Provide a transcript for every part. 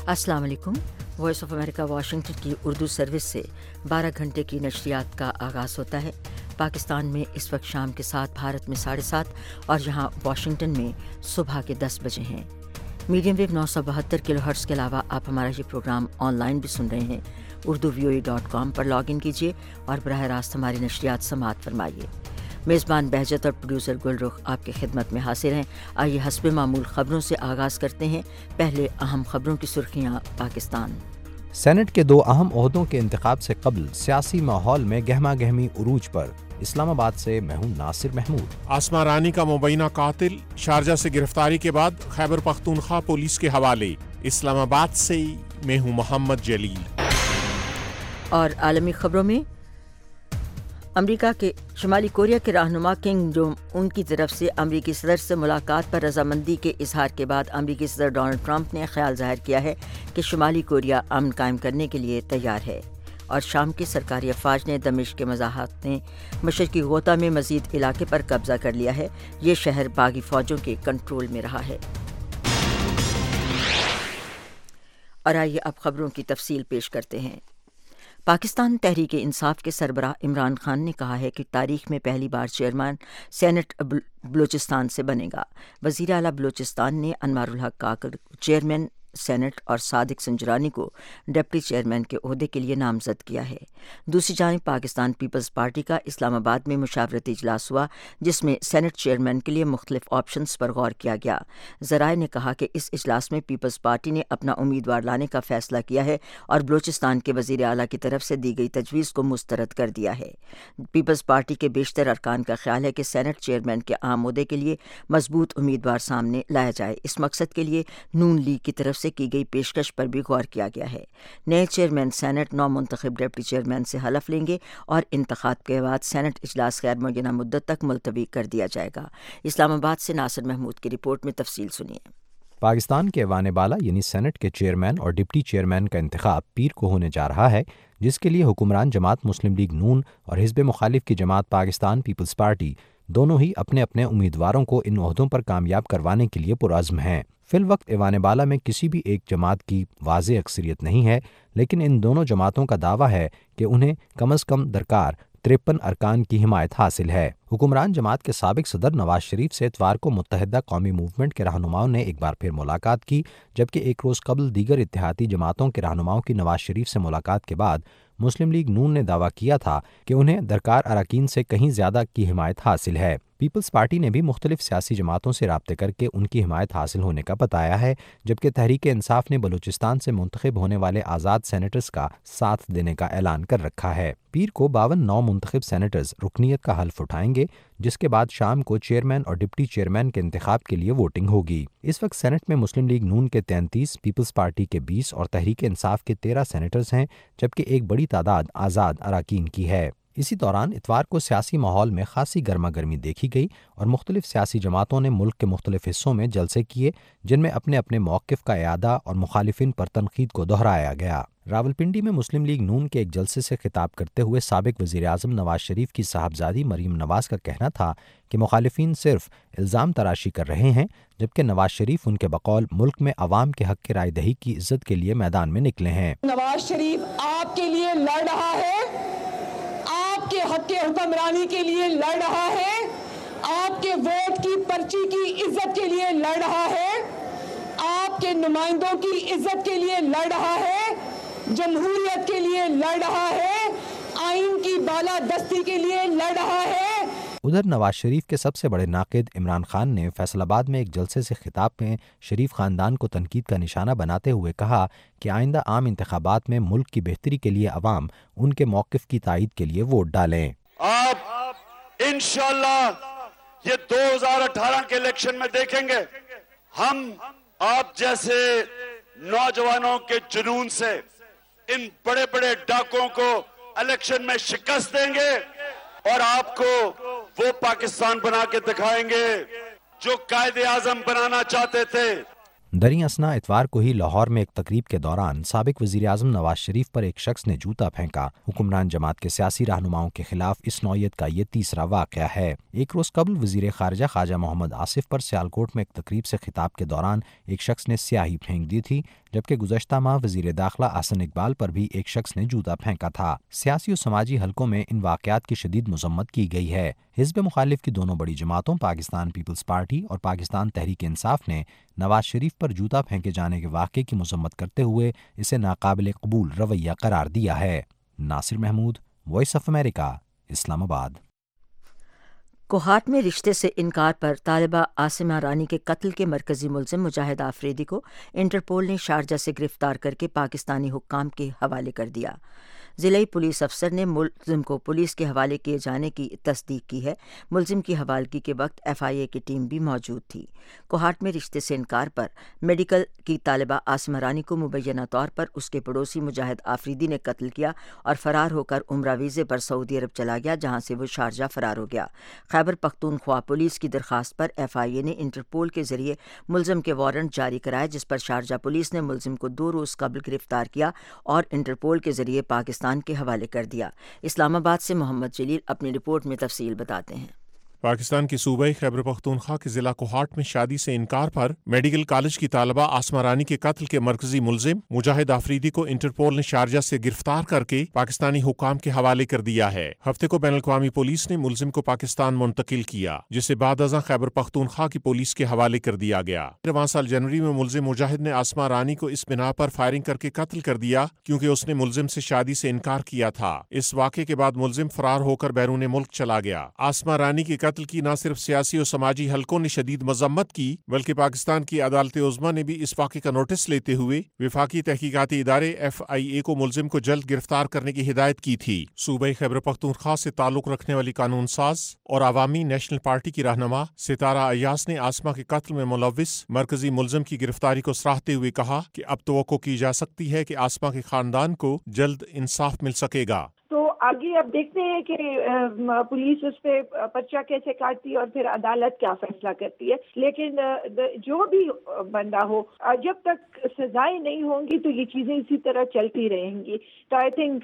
अस्सलाम वालेकुम। Voice of America Washington की उर्दू सर्विस से 12 घंटे की नशरियात का आगाज़ होता है। पाकिस्तान में इस वक्त शाम के 7, भारत में 7:30 और यहाँ वाशिंगटन में सुबह के 10 बजे हैं। मीडियम वेव 972 किलोहर्ट्ज़ के अलावा आप हमारा ये प्रोग्राम ऑनलाइन भी सुन रहे हैं। urduvoa.com पर लॉग इन कीजिए और बराह रास्त हमारी नशरियात समाअत फरमाइए। मेज़बान बहजत और प्रोड्यूसर गुलरुख आपकी खिदमत में हाजिर हैं। आइए हस्बे मामूल ख़बरों से आगाज़ करते हैं। पहले अहम ख़बरों की सुर्खियाँ। पाकिस्तान सेनेट के 2 अहम ओहदों के इंतखाब से कबल सियासी माहौल में गहमा गहमी उरूज पर। इस्लामाबाद से मैं हूं नासिर महमूद। आसमा रानी का मुबैना कातिल शारजा से गिरफ्तारी के बाद खैबर पख्तूनख्वा पुलिस के हवाले। इस्लामाबाद से मैं हूं मोहम्मद जलील। और आलमी ख़बरों में अमेरिका के शुमाली कोरिया के रहनुमा किंग जोंग उनकी तरफ से अमेरिकी सदर से मुलाकात पर रजामंदी के इजहार के बाद अमेरिकी सदर डोनाल्ड ट्रंप ने ख्याल जाहिर किया है कि शुमाली कोरिया अमन कायम करने के लिए तैयार है। और शाम के सरकारी अफवाज ने दमिश्क के मज़ाहत ने मशरक़ी गोता में मज़ीद इलाके पर कब्ज़ा कर लिया है। ये शहर बागी फ़ौजों के कंट्रोल में रहा है। और आइए अब ख़बरों की तफसील पेश करते हैं। पाकिस्तान तहरीक इंसाफ के सरबराह इमरान खान ने कहा है कि तारीख में पहली बार चेयरमैन सेनेट बलूचिस्तान से बनेगा। वज़ीर आला बलूचिस्तान ने अनवारुल हक काकर चेयरमैन सेनेट और सादिक संजरानी को डिप्टी चेयरमैन के ओहदे के लिए नामजद किया है। दूसरी जानिब पाकिस्तान पीपल्स पार्टी का इस्लामाबाद में मुशावरती इजलास हुआ, जिसमें सेनेट चेयरमैन के लिए मुख्तलिफ ऑप्शंस पर गौर किया गया। ज़राए ने कहा कि इस इजलास में पीपल्स पार्टी ने अपना उम्मीदवार लाने का फैसला किया है और बलूचिस्तान के वज़ीर आला की तरफ से दी गई तजवीज़ को मुस्तरद कर दिया है। पीपल्स पार्टी के बेशतर अरकान का ख्याल है कि सेनेट चेयरमैन के आम ओहदे के लिए मजबूत उम्मीदवार सामने लाया जाए। इस मकसद के लिए नून लीग की तरफ से की गई पेशकश पर भी गौर किया गया है। नए चेयरमैन सेनेट 9 मुंतखब डिप्टी चेयरमैन से हलफ लेंगे और इंतखाब के बाद सेनेट इजलास गैर मुअय्यना मुद्दत तक मुलतवी कर दिया जाएगा। इस्लामाबाद से नासिर महमूद की रिपोर्ट में तफसील सुनिए। पाकिस्तान के ऐवान बाला यानी सेनेट के चेयरमैन और डिप्टी चेयरमैन का इंतखाब पीर को होने जा रहा है, जिसके लिए हुक्मरान जमात मुस्लिम लीग नून और हिज़्ब मुखालिफ की जमात पाकिस्तान पीपल्स पार्टी दोनों ही अपने अपने उम्मीदवारों को इन ओहदों पर कामयाब करवाने के लिए पुरअज़्म हैं। फिल वक्त ऐवान बाला में किसी भी एक जमात की वाज़ेह अक्सरियत नहीं है, लेकिन इन दोनों जमातों का दावा है कि उन्हें कम अज़ कम दरकार 53 अरकान की हिमायत हासिल है। हुक्मरान जमात के साबिक सदर नवाज शरीफ से इतवार को मुत्तहिदा कौमी मूवमेंट के रहनुमाओं ने एक बार फिर मुलाकात की, जबकि एक रोज़ कबल दीगर इत्तेहादी जमातों के रहनुमाओं की नवाज शरीफ से मुलाकात के बाद मुस्लिम लीग नून ने दावा किया था कि उन्हें दरकार अरकान से कहीं ज़्यादा की हिमायत हासिल है। पीपल्स पार्टी ने भी मुख्तलिफ सियासी जमातों से राब्ते करके उनकी हिमायत हासिल होने का बताया है, जबकि तहरीक इंसाफ ने बलूचिस्तान से मुंतखब होने वाले आज़ाद सेनेटर्स का साथ देने का ऐलान कर रखा है। पीर को 52 नौ मुंतखब सेनेटर्स रुकनीत का हल्फ उठाएंगे, जिसके बाद शाम को चेयरमैन और डिप्टी चेयरमैन के इंतखाब के लिए वोटिंग होगी। इस वक्त सेनेट में मुस्लिम लीग नून के 33, पीपल्स पार्टी के 20 और तहरीक इंसाफ के 13 सेनेटर्स हैं, जबकि एक बड़ी तादाद आज़ाद अरकान की है। इसी दौरान इतवार को सियासी माहौल में खासी गर्मा गर्मी देखी गई और मुख्तलिफ सियासी जमातों ने मुल्क के मुख्तलिफ हिस्सों में जलसे किए, जिनमें अपने अपने मौक़िफ़ का इयादा और मुखालिफिन पर तनकीद को दोहराया गया। रावलपिंडी में मुस्लिम लीग नून के एक जलसे से खिताब करते हुए साबिक वज़ीर आज़म नवाज शरीफ की साहबजादी मरीम नवाज का कहना था कि मुखालिफिन सिर्फ इल्ज़ाम तराशी कर रहे हैं, जबकि नवाज शरीफ उनके बकौल मुल्क में अवाम के हक़ राय दही की इज्जत के लिए मैदान में निकले हैं। नवाज शरीफ आपके लिए लड़ रहा है, आपके हक़ हुक्मरानी के लिए लड़ रहा है, आपके वोट की पर्ची की इज्जत के लिए लड़ रहा है, आपके नुमाइंदों की इज्जत के लिए लड़ रहा है, जमहूरियत के लिए लड़ रहा है, आइन की बालादस्ती के लिए लड़ रहा है। उधर नवाज शरीफ के सबसे बड़े नाक़िद इमरान खान ने फैसलाबाद में एक जलसे से खिताब में शरीफ ख़ानदान को तनकीद का निशाना बनाते हुए कहा कि आइंदा आम इंतखाबात में मुल्क की बेहतरी के लिए अवाम उनके मौक़िफ़ की तायीद के लिए वोट डालें। आप इंशाअल्लाह ये 2018 के इलेक्शन में देखेंगे, हम आप जैसे नौजवानों के जुनून से इन बड़े बड़े डाकुओं को इलेक्शन में शिकस्त देंगे और आपको वो पाकिस्तान बना के दिखाएंगे जो कायदे आज़म बनाना चाहते थे। दरी असना इतवार को ही लाहौर में एक तकरीब के दौरान साबिक वज़ीर आज़म नवाज शरीफ पर एक शख्स ने जूता फेंका। हुक्मरान जमात के सियासी रहनुमाओं के खिलाफ इस नौयत का ये तीसरा वाक़या है। एक रोज़ कबल वज़ीर ख़ारिजा ख्वाजा मोहम्मद आसिफ पर सियालकोट में एक तकरीब से खिताब के दौरान एक शख्स ने स्याही फेंक दी थी, جبکہ گزشتہ ماہ وزیر داخلہ احسن اقبال پر بھی ایک شخص نے جوتا پھینکا تھا۔ سیاسی و سماجی حلقوں میں ان واقعات کی شدید مذمت کی گئی ہے۔ حزب مخالف کی دونوں بڑی جماعتوں پاکستان پیپلز پارٹی اور پاکستان تحریک انصاف نے نواز شریف پر جوتا پھینکے جانے کے واقعے کی مذمت کرتے ہوئے اسے ناقابل قبول رویہ قرار دیا ہے۔ ناصر محمود، وائس آف امریکہ، اسلام آباد۔ کوہاٹ میں رشتے سے انکار پر طالبہ عاصمہ رانی کے قتل کے مرکزی ملزم مجاہد آفریدی کو انٹرپول نے شارجہ سے گرفتار کر کے پاکستانی حکام کے حوالے کر دیا۔ ضلعی پولیس افسر نے ملزم کو پولیس کے حوالے کیے جانے کی تصدیق کی ہے۔ ملزم کی حوالگی کے وقت ایف آئی اے کی ٹیم بھی موجود تھی۔ کوہاٹ میں رشتے سے انکار پر میڈیکل کی طالبہ عاصمہ رانی کو مبینہ طور پر اس کے پڑوسی مجاہد آفریدی نے قتل کیا اور فرار ہو کر عمرہ ویزے پر سعودی عرب چلا گیا، جہاں سے وہ شارجہ فرار ہو گیا۔ خیبر پختونخوا پولیس کی درخواست پر ایف آئی اے نے انٹرپول کے ذریعے ملزم کے وارنٹ جاری کرائے، جس پر شارجہ پولیس نے ملزم کو 2 روز قبل گرفتار کیا اور انٹرپول کے ذریعے پاکستان کے حوالے کر دیا۔ اسلام آباد سے محمد جلیل اپنی رپورٹ میں تفصیل بتاتے ہیں۔ پاکستان کے صوبہ خیبر پختونخوا کے ضلع کوہاٹ میں شادی سے انکار پر میڈیکل کالج کی طالبہ عاصمہ رانی کے قتل کے مرکزی ملزم مجاہد آفریدی کو انٹرپول نے شارجہ سے گرفتار کر کے پاکستانی حکام کے حوالے کر دیا ہے۔ ہفتے کو بین الاقوامی پولیس نے ملزم کو پاکستان منتقل کیا، جسے بعد ازاں خیبر پختونخوا کی پولیس کے حوالے کر دیا گیا۔ رواں سال جنوری میں ملزم مجاہد نے عاصمہ رانی کو اس بنا پر فائرنگ کر کے قتل کر دیا کیونکہ اس نے ملزم سے شادی سے انکار کیا تھا۔ اس واقعے کے بعد ملزم فرار ہو کر بیرون ملک چلا گیا۔ عاصمہ رانی کے قتل کی نہ صرف سیاسی و سماجی حلقوں نے شدید مذمت کی، بلکہ پاکستان کی عدالت عظمیٰ نے بھی اس واقعے کا نوٹس لیتے ہوئے وفاقی تحقیقاتی ادارے ایف آئی اے کو ملزم کو جلد گرفتار کرنے کی ہدایت کی تھی۔ صوبہ خیبر پختونخوا سے تعلق رکھنے والی قانون ساز اور عوامی نیشنل پارٹی کی رہنما ستارہ ایاز نے عاصمہ کے قتل میں ملوث مرکزی ملزم کی گرفتاری کو سراہتے ہوئے کہا کہ اب توقع کی جا سکتی ہے کہ عاصمہ کے خاندان کو جلد انصاف مل سکے گا۔ تو آگے اب دیکھتے ہیں کہ پولیس اس پہ پرچہ کیسے کاٹتی ہے اور پھر عدالت کیا فیصلہ کرتی ہے، لیکن جو بھی بندہ ہو جب تک سزائیں نہیں ہوں گی تو یہ چیزیں اسی طرح چلتی رہیں گی۔ تو I think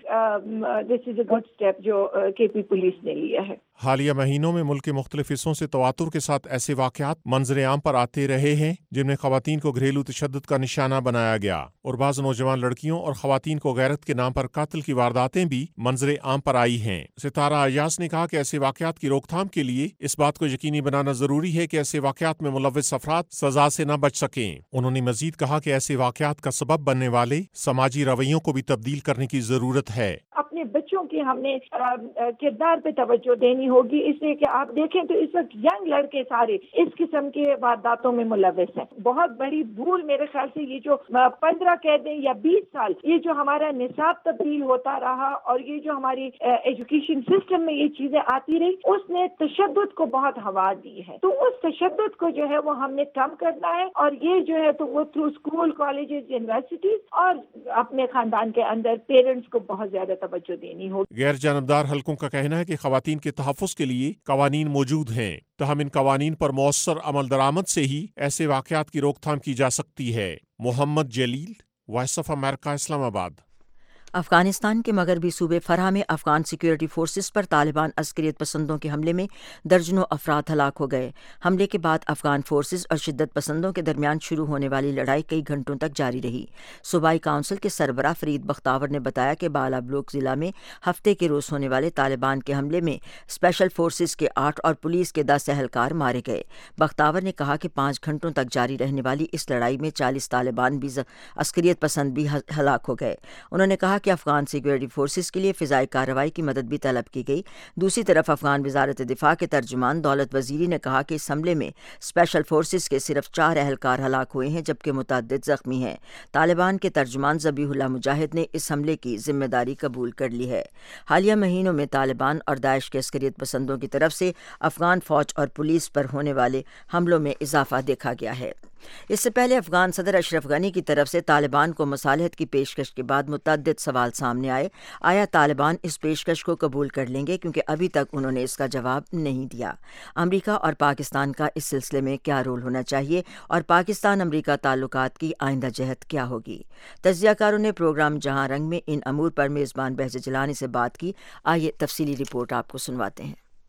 this is a good step جو کے پی پولیس نے لیا ہے۔ حالیہ مہینوں میں ملک کے مختلف حصوں سے تواتر کے ساتھ ایسے واقعات منظر عام پر آتے رہے ہیں جن میں خواتین کو گھریلو تشدد کا نشانہ بنایا گیا، اور بعض نوجوان لڑکیوں اور خواتین کو غیرت کے نام پر قتل کی وارداتیں بھی منظر عام پر آئی ہیں۔ ستارہ ایاز نے کہا کہ ایسے واقعات کی روک تھام کے لیے اس بات کو یقینی بنانا ضروری ہے کہ ایسے واقعات میں ملوث افراد سزا سے نہ بچ سکیں۔ انہوں نے مزید کہا کہ ایسے واقعات کا سبب بننے والے سماجی رویوں کو بھی تبدیل کرنے کی ضرورت ہے۔ اپنے بچوں کی ہم نے کردار پہ توجہ دینی ہوگی، اس لیے کہ آپ دیکھیں تو اس وقت ینگ لڑکے سارے اس قسم کے وارداتوں میں ملوث ہیں۔ بہت بڑی بھول میرے خیال سے یہ جو 15 کہہ دیں یا 20 سال یہ جو ہمارا نصاب تبدیل ہوتا رہا اور یہ جو ہماری ایجوکیشن سسٹم میں یہ چیزیں آتی رہی، اس نے تشدد کو بہت ہوا دی ہے۔ تو اس تشدد کو جو ہے وہ ہم نے کم کرنا ہے، اور یہ جو ہے تو وہ تھرو اسکول، کالجز، یونیورسٹیز اور اپنے خاندان کے اندر پیرنٹس کو بہت زیادہ توجہ دینی ہوگی۔ غیر جانبدار حلقوں کا کہنا ہے کہ خواتین کے تحفظ کے لیے قوانین موجود ہیں، تاہم ان قوانین پر مؤثر عمل درآمد سے ہی ایسے واقعات کی روک تھام کی جا سکتی ہے۔ محمد جلیل، وائس آف امریکہ، اسلام آباد۔ افغانستان کے مغربی صوبے فرح میں افغان سیکورٹی فورسز پر طالبان عسکریت پسندوں کے حملے میں درجنوں افراد ہلاک ہو گئے۔ حملے کے بعد افغان فورسز اور شدت پسندوں کے درمیان شروع ہونے والی لڑائی کئی گھنٹوں تک جاری رہی۔ صوبائی کونسل کے سربراہ فرید بختاور نے بتایا کہ بالا بلوک ضلع میں ہفتے کے روز ہونے والے طالبان کے حملے میں اسپیشل فورسز کے 8 اور پولیس کے 10 اہلکار مارے گئے۔ بختاور نے کہا کہ 5 گھنٹوں تک جاری رہنے والی اس لڑائی میں 40 طالبان بھی عسکریت پسند بھی ہلاک ہو گئے۔ انہوں نے کہا کہ افغان سیکورٹی فورسز کے لیے فضائی کارروائی کی مدد بھی طلب کی گئی۔ دوسری طرف افغان وزارت دفاع کے ترجمان دولت وزیری نے کہا کہ اس حملے میں اسپیشل فورسز کے صرف 4 اہلکار ہلاک ہوئے ہیں جبکہ متعدد زخمی ہیں۔ طالبان کے ترجمان ذبیح اللہ مجاہد نے اس حملے کی ذمہ داری قبول کر لی ہے۔ حالیہ مہینوں میں طالبان اور داعش کے عسکریت پسندوں کی طرف سے افغان فوج اور پولیس پر ہونے والے حملوں میں اضافہ دیکھا گیا ہے۔ اس سے پہلے افغان صدر اشرف غنی کی طرف سے طالبان کو مصالحت کی پیشکش کے بعد متعدد سوال سامنے آئے۔ آیا طالبان اس پیشکش کو قبول کر لیں گے؟ کیونکہ ابھی تک انہوں نے اس کا جواب نہیں دیا۔ امریکہ اور پاکستان کا اس سلسلے میں کیا رول ہونا چاہیے اور پاکستان امریکہ تعلقات کی آئندہ جہت کیا ہوگی؟ تجزیہ کاروں نے پروگرام جہاں رنگ میں ان امور پر میزبان بہجت جیلانی سے بات کی۔ آئیے تفصیلی رپورٹ آپ کو سنواتے ہیں۔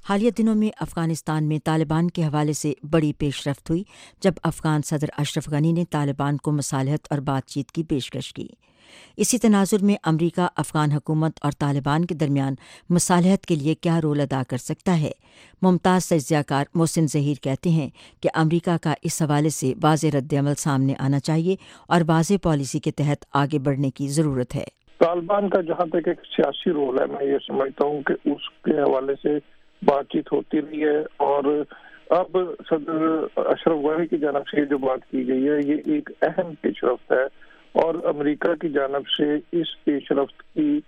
حالیہ دنوں میں افغانستان میں طالبان کے حوالے سے بڑی پیش رفت ہوئی جب افغان صدر اشرف غنی نے طالبان کو مصالحت اور بات چیت کی پیشکش کی۔ اسی تناظر میں امریکہ افغان حکومت اور طالبان کے درمیان مصالحت کے لیے کیا رول ادا کر سکتا ہے؟ ممتاز تجزیہ کار محسن ظہیر کہتے ہیں کہ امریکہ کا اس حوالے سے واضح رد عمل سامنے آنا چاہیے اور واضح پالیسی کے تحت آگے بڑھنے کی ضرورت ہے۔ طالبان کا جہاں تک ایک سیاسی رول ہے، میں یہ سمجھتا ہوں کہ اس کے حوالے سے بات چیت ہوتی رہی ہے، اور اب صدر اشرف غنی کی جانب سے جو بات کی گئی ہے یہ ایک اہم پیش رفت ہے، اور امریکہ کی جانب سے اس پیش رفت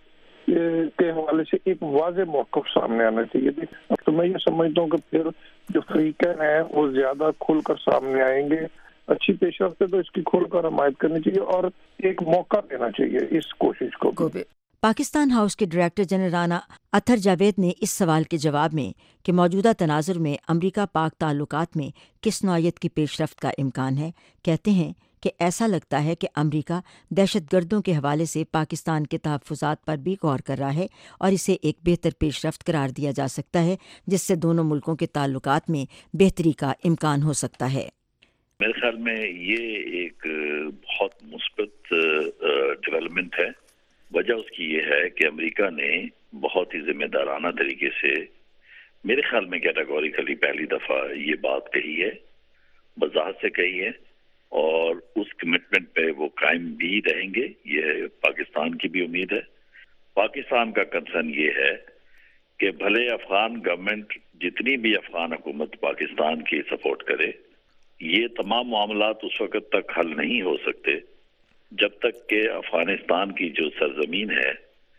کے حوالے سے ایک واضح موقف سامنے آنا چاہیے۔ تو میں یہ سمجھتا ہوں کہ پھر جو فریقین ہیں وہ زیادہ کھل کر سامنے آئیں گے۔ اچھی پیش رفت ہے تو اس کی کھل کر حمایت کرنی چاہیے اور ایک موقع دینا چاہیے اس کوشش کو بھی۔ پاکستان ہاؤس کے ڈائریکٹر جنرل رانا اطہر جاوید نے اس سوال کے جواب میں کہ موجودہ تناظر میں امریکہ پاک تعلقات میں کس نوعیت کی پیش رفت کا امکان ہے، کہتے ہیں کہ ایسا لگتا ہے کہ امریکہ دہشت گردوں کے حوالے سے پاکستان کے تحفظات پر بھی غور کر رہا ہے اور اسے ایک بہتر پیش رفت قرار دیا جا سکتا ہے جس سے دونوں ملکوں کے تعلقات میں بہتری کا امکان ہو سکتا ہے۔ میرے خیال میں یہ ایک بہت مثبت ڈیولپمنٹ ہے۔ وجہ اس کی یہ ہے کہ امریکہ نے بہت ہی ذمہ دارانہ طریقے سے، میرے خیال میں کیٹاگوریکلی پہلی دفعہ یہ بات کہی ہے، وضاحت سے کہی ہے، اور اس کمٹمنٹ پہ وہ قائم بھی رہیں گے، یہ پاکستان کی بھی امید ہے۔ پاکستان کا کنسرن یہ ہے کہ بھلے افغان گورنمنٹ جتنی بھی افغان حکومت پاکستان کی سپورٹ کرے، یہ تمام معاملات اس وقت تک حل نہیں ہو سکتے جب تک کہ افغانستان کی جو سرزمین ہے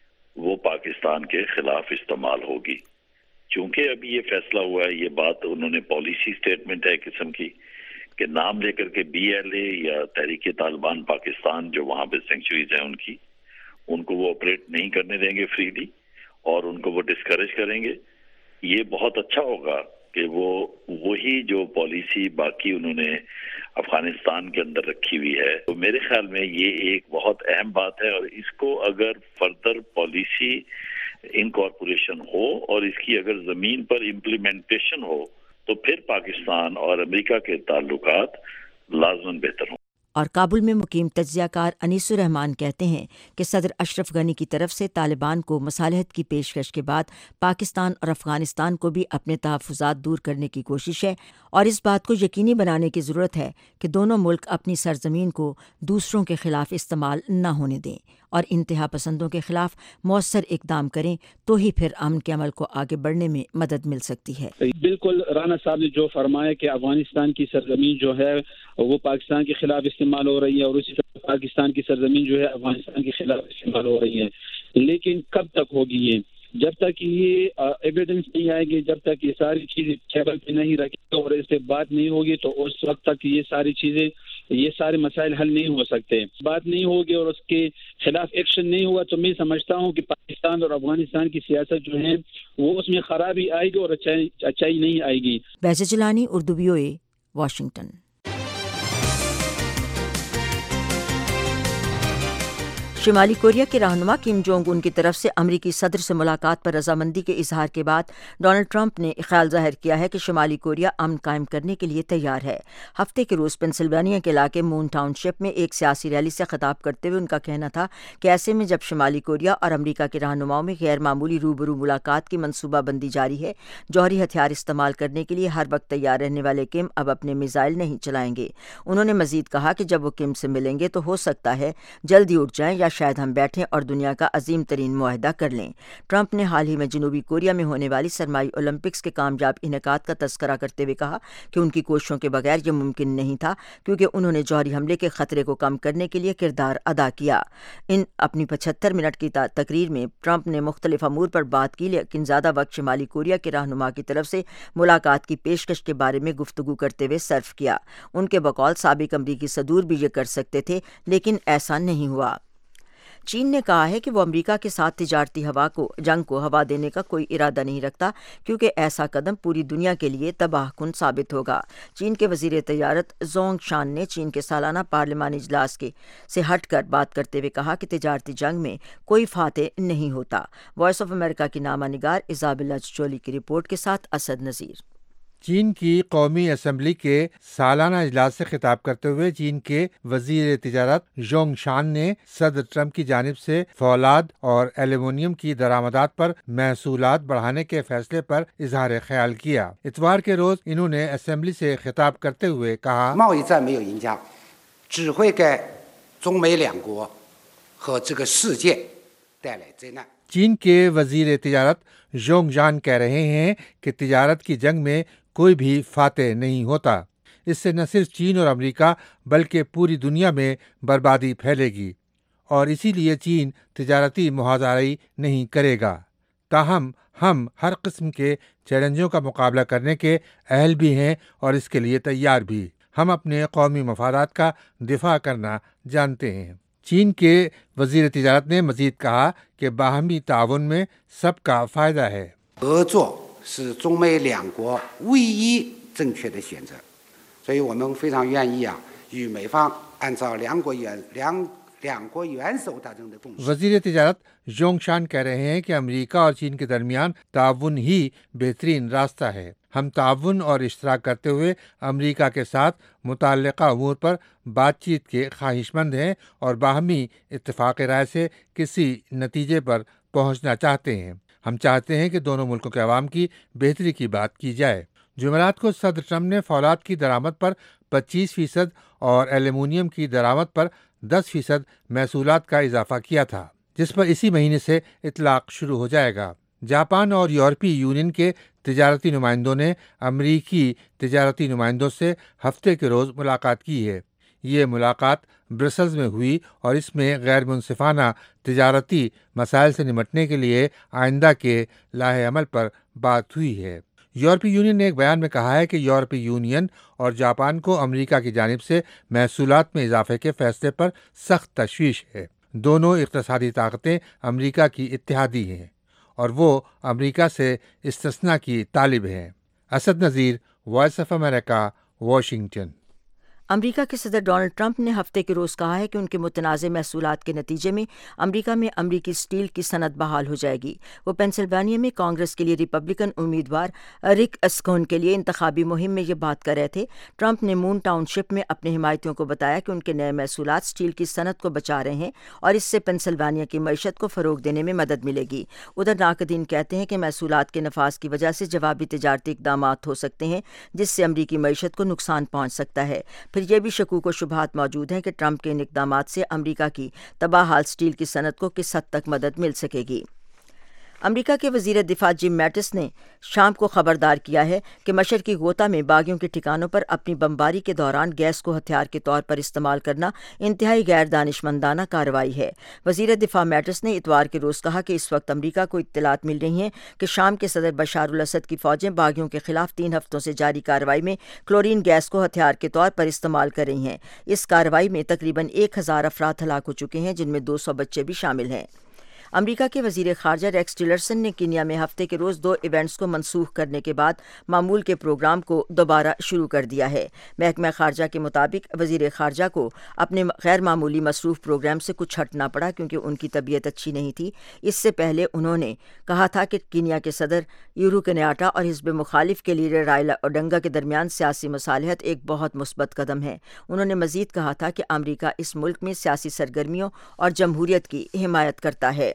وہ پاکستان کے خلاف استعمال ہوگی۔ چونکہ ابھی یہ فیصلہ ہوا ہے، یہ بات انہوں نے پالیسی سٹیٹمنٹ ہے قسم کی کہ نام لے کر کے BLA یا تحریک طالبان پاکستان جو وہاں پہ سینکچوریز ہیں ان کو وہ آپریٹ نہیں کرنے دیں گے فریلی، اور ان کو وہ ڈسکریج کریں گے۔ یہ بہت اچھا ہوگا کہ وہی جو پالیسی باقی انہوں نے افغانستان کے اندر رکھی ہوئی ہے، تو میرے خیال میں یہ ایک بہت اہم بات ہے، اور اس کو اگر فردر پالیسی انکارپوریشن ہو اور اس کی اگر زمین پر امپلیمنٹیشن ہو تو پھر پاکستان اور امریکہ کے تعلقات لازماً بہتر ہوں۔ اور کابل میں مقیم تجزیہ کار انیس الرحمان کہتے ہیں کہ صدر اشرف غنی کی طرف سے طالبان کو مصالحت کی پیشکش کے بعد پاکستان اور افغانستان کو بھی اپنے تحفظات دور کرنے کی کوشش ہے، اور اس بات کو یقینی بنانے کی ضرورت ہے کہ دونوں ملک اپنی سرزمین کو دوسروں کے خلاف استعمال نہ ہونے دیں اور انتہا پسندوں کے خلاف مؤثر اقدام کریں، تو ہی پھر امن کے عمل کو آگے بڑھنے میں مدد مل سکتی ہے۔ بالکل رانا صاحب نے جو فرمایا کہ افغانستان کی سرزمین جو ہے وہ پاکستان کے خلاف استعمال ہو رہی ہے، اور اسی طرح پاکستان کی سرزمین جو ہے افغانستان کے خلاف استعمال ہو رہی ہے، لیکن کب تک ہوگی یہ؟ جب تک یہ ایویڈنس نہیں آئے گی، جب تک یہ ساری چیزیں ٹیبل پہ نہیں رکھی اور اس سے بات نہیں ہوگی، تو اس وقت تک یہ ساری چیزیں، یہ سارے مسائل حل نہیں ہو سکتے۔ بات نہیں ہوگی اور اس کے خلاف ایکشن نہیں ہوا تو میں سمجھتا ہوں کہ پاکستان اور افغانستان کی سیاست جو ہے وہ اس میں خرابی آئے گی اور اچھائی نہیں آئے گی۔ Baiza Jilani, Urdu VOA، Washington. شمالی کوریا کے رہنما کم جونگ ان کی طرف سے امریکی صدر سے ملاقات پر رضامندی کے اظہار کے بعد ڈونلڈ ٹرمپ نے خیال ظاہر کیا ہے کہ شمالی کوریا امن قائم کرنے کے لیے تیار ہے۔ ہفتے کے روز پینسلوانیا کے علاقے مون ٹاؤن شپ میں ایک سیاسی ریلی سے خطاب کرتے ہوئے ان کا کہنا تھا کہ ایسے میں جب شمالی کوریا اور امریکہ کے رہنماؤں میں غیر معمولی روبرو ملاقات کی منصوبہ بندی جاری ہے، جوہری ہتھیار استعمال کرنے کے لیے ہر وقت تیار رہنے والے کم اب اپنے میزائل نہیں چلائیں گے۔ انہوں نے مزید کہا کہ جب وہ کم سے ملیں گے تو ہو سکتا ہے جلدی اٹھ جائیں یا شاید ہم بیٹھیں اور دنیا کا عظیم ترین معاہدہ کر لیں۔ ٹرمپ نے حال ہی میں جنوبی کوریا میں ہونے والی سرمائی اولمپکس کے کامیاب انعقاد کا تذکرہ کرتے ہوئے کہا کہ ان کی کوششوں کے بغیر یہ ممکن نہیں تھا، کیونکہ انہوں نے جوہری حملے کے خطرے کو کم کرنے کے لیے کردار ادا کیا۔ اپنی 75 منٹ کی تقریر میں ٹرمپ نے مختلف امور پر بات کی، لیکن زیادہ وقت شمالی کوریا کے رہنما کی طرف سے ملاقات کی پیشکش کے بارے میں گفتگو کرتے ہوئے صرف کیا۔ ان کے بقول سابق امریکی صدور بھی یہ کر سکتے تھے، لیکن ایسا نہیں ہوا۔ چین نے کہا ہے کہ وہ امریکہ کے ساتھ تجارتی جنگ کو ہوا دینے کا کوئی ارادہ نہیں رکھتا، کیونکہ ایسا قدم پوری دنیا کے لیے تباہ کن ثابت ہوگا۔ چین کے وزیر تجارت زونگ شان نے چین کے سالانہ پارلیمانی اجلاس سے ہٹ کر بات کرتے ہوئے کہا کہ تجارتی جنگ میں کوئی فاتح نہیں ہوتا۔ وائس آف امریکہ کی نامہ نگار ایزابیلا چچولی کی رپورٹ کے ساتھ اسد نذیر۔ چین کی قومی اسمبلی کے سالانہ اجلاس سے خطاب کرتے ہوئے چین کے وزیر تجارت زونگ شان نے صدر ٹرمپ کی جانب سے فولاد اور ایلومینیم کی درآمدات پر محصولات بڑھانے کے فیصلے پر اظہار خیال کیا۔ اتوار کے روز انہوں نے اسمبلی سے خطاب کرتے ہوئے کہا، چین کے وزیر تجارت زونگ شان کہہ رہے ہیں کہ تجارت کی جنگ میں کوئی بھی فاتح نہیں ہوتا۔ اس سے نہ صرف چین اور امریکہ بلکہ پوری دنیا میں بربادی پھیلے گی، اور اسی لیے چین تجارتی معاہدہ نہیں کرے گا۔ تاہم ہم ہر قسم کے چیلنجوں کا مقابلہ کرنے کے اہل بھی ہیں اور اس کے لیے تیار بھی۔ ہم اپنے قومی مفادات کا دفاع کرنا جانتے ہیں۔ چین کے وزیر تجارت نے مزید کہا کہ باہمی تعاون میں سب کا فائدہ ہے۔ وزیر تجارت زونگ شان کہہ رہے ہیں کہ امریکہ اور چین کے درمیان تعاون ہی بہترین راستہ ہے۔ ہم تعاون اور اشتراک کرتے ہوئے امریکہ کے ساتھ متعلقہ امور پر بات چیت کے خواہش مند ہیں اور باہمی اتفاق رائے سے کسی نتیجے پر پہنچنا چاہتے ہیں۔ ہم چاہتے ہیں کہ دونوں ملکوں کے عوام کی بہتری کی بات کی جائے۔ جمعرات کو صدر ٹرمپ نے فولاد کی درآمد پر 25% اور ایلومینیم کی درآمد پر 10% محصولات کا اضافہ کیا تھا، جس پر اسی مہینے سے اطلاق شروع ہو جائے گا۔ جاپان اور یورپی یونین کے تجارتی نمائندوں نے امریکی تجارتی نمائندوں سے ہفتے کے روز ملاقات کی ہے۔ یہ ملاقات برسلز میں ہوئی اور اس میں غیر منصفانہ تجارتی مسائل سے نمٹنے کے لیے آئندہ کے لائحہ عمل پر بات ہوئی ہے۔ یورپی یونین نے ایک بیان میں کہا ہے کہ یورپی یونین اور جاپان کو امریکہ کی جانب سے محصولات میں اضافے کے فیصلے پر سخت تشویش ہے۔ دونوں اقتصادی طاقتیں امریکہ کی اتحادی ہیں اور وہ امریکہ سے استثناء کی طالب ہیں۔ اسد نذیر، وائس آف امریکہ، واشنگٹن۔ امریکہ کے صدر ڈونلڈ ٹرمپ نے ہفتے کے روز کہا ہے کہ ان کے متنازع محصولات کے نتیجے میں امریکہ میں امریکی اسٹیل کی صنعت بحال ہو جائے گی۔ وہ پینسلوانیا میں کانگریس کے لیے ریپبلکن امیدوار رک اسکون کے لیے انتخابی مہم میں یہ بات کر رہے تھے۔ ٹرمپ نے مون ٹاؤن شپ میں اپنے حمایتیوں کو بتایا کہ ان کے نئے محصولات اسٹیل کی صنعت کو بچا رہے ہیں اور اس سے پینسلوانیا کی معیشت کو فروغ دینے میں مدد ملے گی۔ ادھر ناقدین کہتے ہیں کہ محصولات کے نفاذ کی وجہ سے جوابی تجارتی اقدامات ہو سکتے ہیں جس سے امریکی معیشت کو نقصان پہنچ سکتا ہے۔ پھر یہ بھی شکوک و شبہات موجود ہیں کہ ٹرمپ کے ان اقدامات سے امریکہ کی تباہ حال اسٹیل کی صنعت کو کس حد تک مدد مل سکے گی۔ امریکہ کے وزیر دفاع جم میٹس نے شام کو خبردار کیا ہے کہ مشرقی غوطہ میں باغیوں کے ٹھکانوں پر اپنی بمباری کے دوران گیس کو ہتھیار کے طور پر استعمال کرنا انتہائی غیر دانشمندانہ کارروائی ہے۔ وزیر دفاع میٹس نے اتوار کے روز کہا کہ اس وقت امریکہ کو اطلاعات مل رہی ہیں کہ شام کے صدر بشار الاسد کی فوجیں باغیوں کے خلاف 3 ہفتوں سے جاری کارروائی میں کلورین گیس کو ہتھیار کے طور پر استعمال کر رہی ہیں۔ اس کارروائی میں تقریباً 1000 افراد ہلاک ہو چکے ہیں، جن میں 200 بچے بھی شامل ہیں۔ امریکہ کے وزیر خارجہ ریکس ٹیلرسن نے کینیا میں ہفتے کے روز 2 ایونٹس کو منسوخ کرنے کے بعد معمول کے پروگرام کو دوبارہ شروع کر دیا ہے۔ محکمہ خارجہ کے مطابق وزیر خارجہ کو اپنے غیر معمولی مصروف پروگرام سے کچھ ہٹنا پڑا کیونکہ ان کی طبیعت اچھی نہیں تھی۔ اس سے پہلے انہوں نے کہا تھا کہ کینیا کے صدر یورو کنیاٹا اور حزب مخالف کے لیڈر رائلا اوڈنگا کے درمیان سیاسی مصالحت ایک بہت مثبت قدم ہے۔ انہوں نے مزید کہا تھا کہ امریکہ اس ملک میں سیاسی سرگرمیوں اور جمہوریت کی حمایت کرتا ہے۔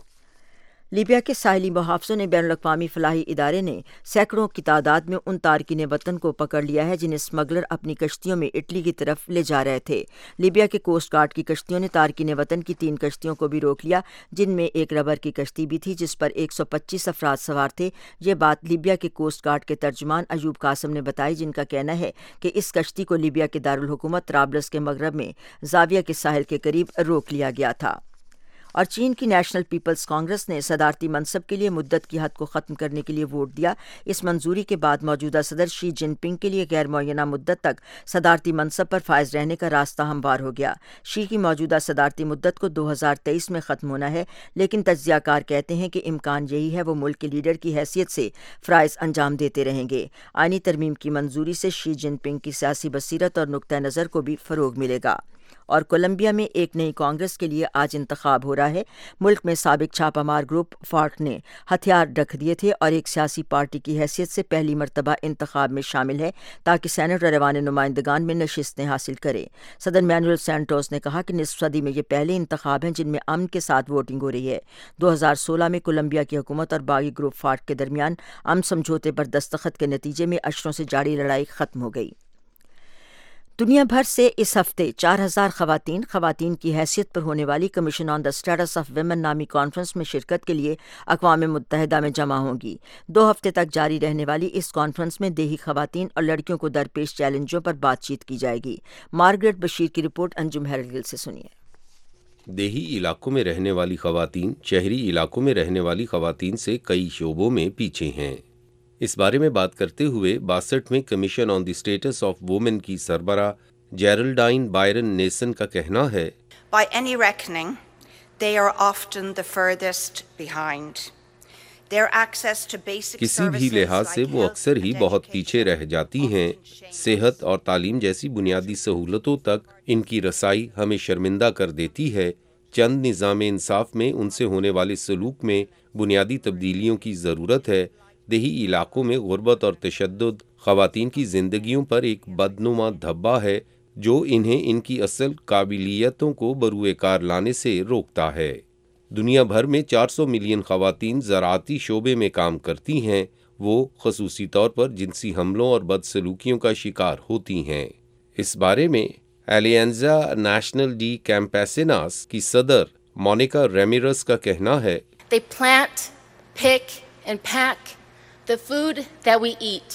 لیبیا کے ساحلی محافظوں نے بین الاقوامی فلاحی ادارے نے سینکڑوں کی تعداد میں ان تارکین وطن کو پکڑ لیا ہے جنہیں اسمگلر اپنی کشتیوں میں اٹلی کی طرف لے جا رہے تھے۔ لیبیا کے کوسٹ گارڈ کی کشتیوں نے تارکین وطن کی 3 کشتیوں کو بھی روک لیا، جن میں ایک ربر کی کشتی بھی تھی جس پر 125 افراد سوار تھے۔ یہ بات لیبیا کے کوسٹ گارڈ کے ترجمان ایوب قاسم نے بتائی، جن کا کہنا ہے کہ اس کشتی کو لیبیا کے دارالحکومت طرابلس کے مغرب میں زاویہ کے ساحل کے قریب روک لیا گیا تھا۔ اور چین کی نیشنل پیپلز کانگریس نے صدارتی منصب کے لیے مدت کی حد کو ختم کرنے کے لیے ووٹ دیا۔ اس منظوری کے بعد موجودہ صدر شی جن پنگ کے لیے غیر معینہ مدت تک صدارتی منصب پر فائز رہنے کا راستہ ہموار ہو گیا۔ شی کی موجودہ صدارتی مدت کو 2023 میں ختم ہونا ہے، لیکن تجزیہ کار کہتے ہیں کہ امکان یہی ہے وہ ملک کے لیڈر کی حیثیت سے فرائض انجام دیتے رہیں گے۔ آئینی ترمیم کی منظوری سے شی جن پنگ کی سیاسی بصیرت اور نقطہ نظر کو بھی فروغ ملے گا۔ اور کولمبیا میں ایک نئی کانگریس کے لیے آج انتخاب ہو رہا ہے۔ ملک میں سابق چھاپہ مار گروپ فارک نے ہتھیار رکھ دیے تھے اور ایک سیاسی پارٹی کی حیثیت سے پہلی مرتبہ انتخاب میں شامل ہے تاکہ سینٹ اور ایوان نمائندگان میں نشستیں حاصل کرے۔ صدر مینوئل سینٹوس نے کہا کہ نصف صدی میں یہ پہلے انتخاب ہیں جن میں امن کے ساتھ ووٹنگ ہو رہی ہے۔ 2016 میں کولمبیا کی حکومت اور باغی گروپ فارک کے درمیان امن سمجھوتے پر دستخط کے نتیجے میں اشروں سے جاری لڑائی ختم ہو گئی۔ دنیا بھر سے اس ہفتے 4000 خواتین کی حیثیت پر ہونے والی commission on the status of women نامی کانفرنس میں شرکت کے لیے اقوام متحدہ میں جمع ہوں گی۔ 2 ہفتے تک جاری رہنے والی اس کانفرنس میں دیہی خواتین اور لڑکیوں کو درپیش چیلنجوں پر بات چیت کی جائے گی۔ مارگریٹ بشیر کی رپورٹ انجم ہیرگل سے سنیے۔ دیہی علاقوں میں رہنے والی خواتین شہری علاقوں میں رہنے والی خواتین سے کئی شعبوں میں پیچھے ہیں۔ اس بارے میں بات کرتے ہوئے 62 میں commission on the status of women کی سربراہ جیرلڈائن بائرن نیسن کا کہنا ہے By any reckoning, they are often the furthest behind. Their access to basic کسی بھی لحاظ سے وہ اکثر ہی بہت پیچھے رہ جاتی ہیں۔ صحت اور تعلیم جیسی بنیادی سہولتوں تک ان کی رسائی ہمیں شرمندہ کر دیتی ہے۔ چند نظام انصاف میں ان سے ہونے والے سلوک میں بنیادی تبدیلیوں کی ضرورت ہے۔ دیہی علاقوں میں غربت اور تشدد خواتین کی زندگیوں پر ایک بدنما دھبا ہے جو انہیں ان کی اصل قابلیتوں کو بروئے کار لانے سے روکتا ہے۔ دنیا بھر میں 400 ملین خواتین زراعتی شعبے میں کام کرتی ہیں۔ وہ خصوصی طور پر جنسی حملوں اور بدسلوکیوں کا شکار ہوتی ہیں۔ اس بارے میں ایلینزا نیشنل ڈی کیمپیسیناس کی صدر مونیکا ریمیرس کا کہنا ہے They plant, pick and pack the food that we eat.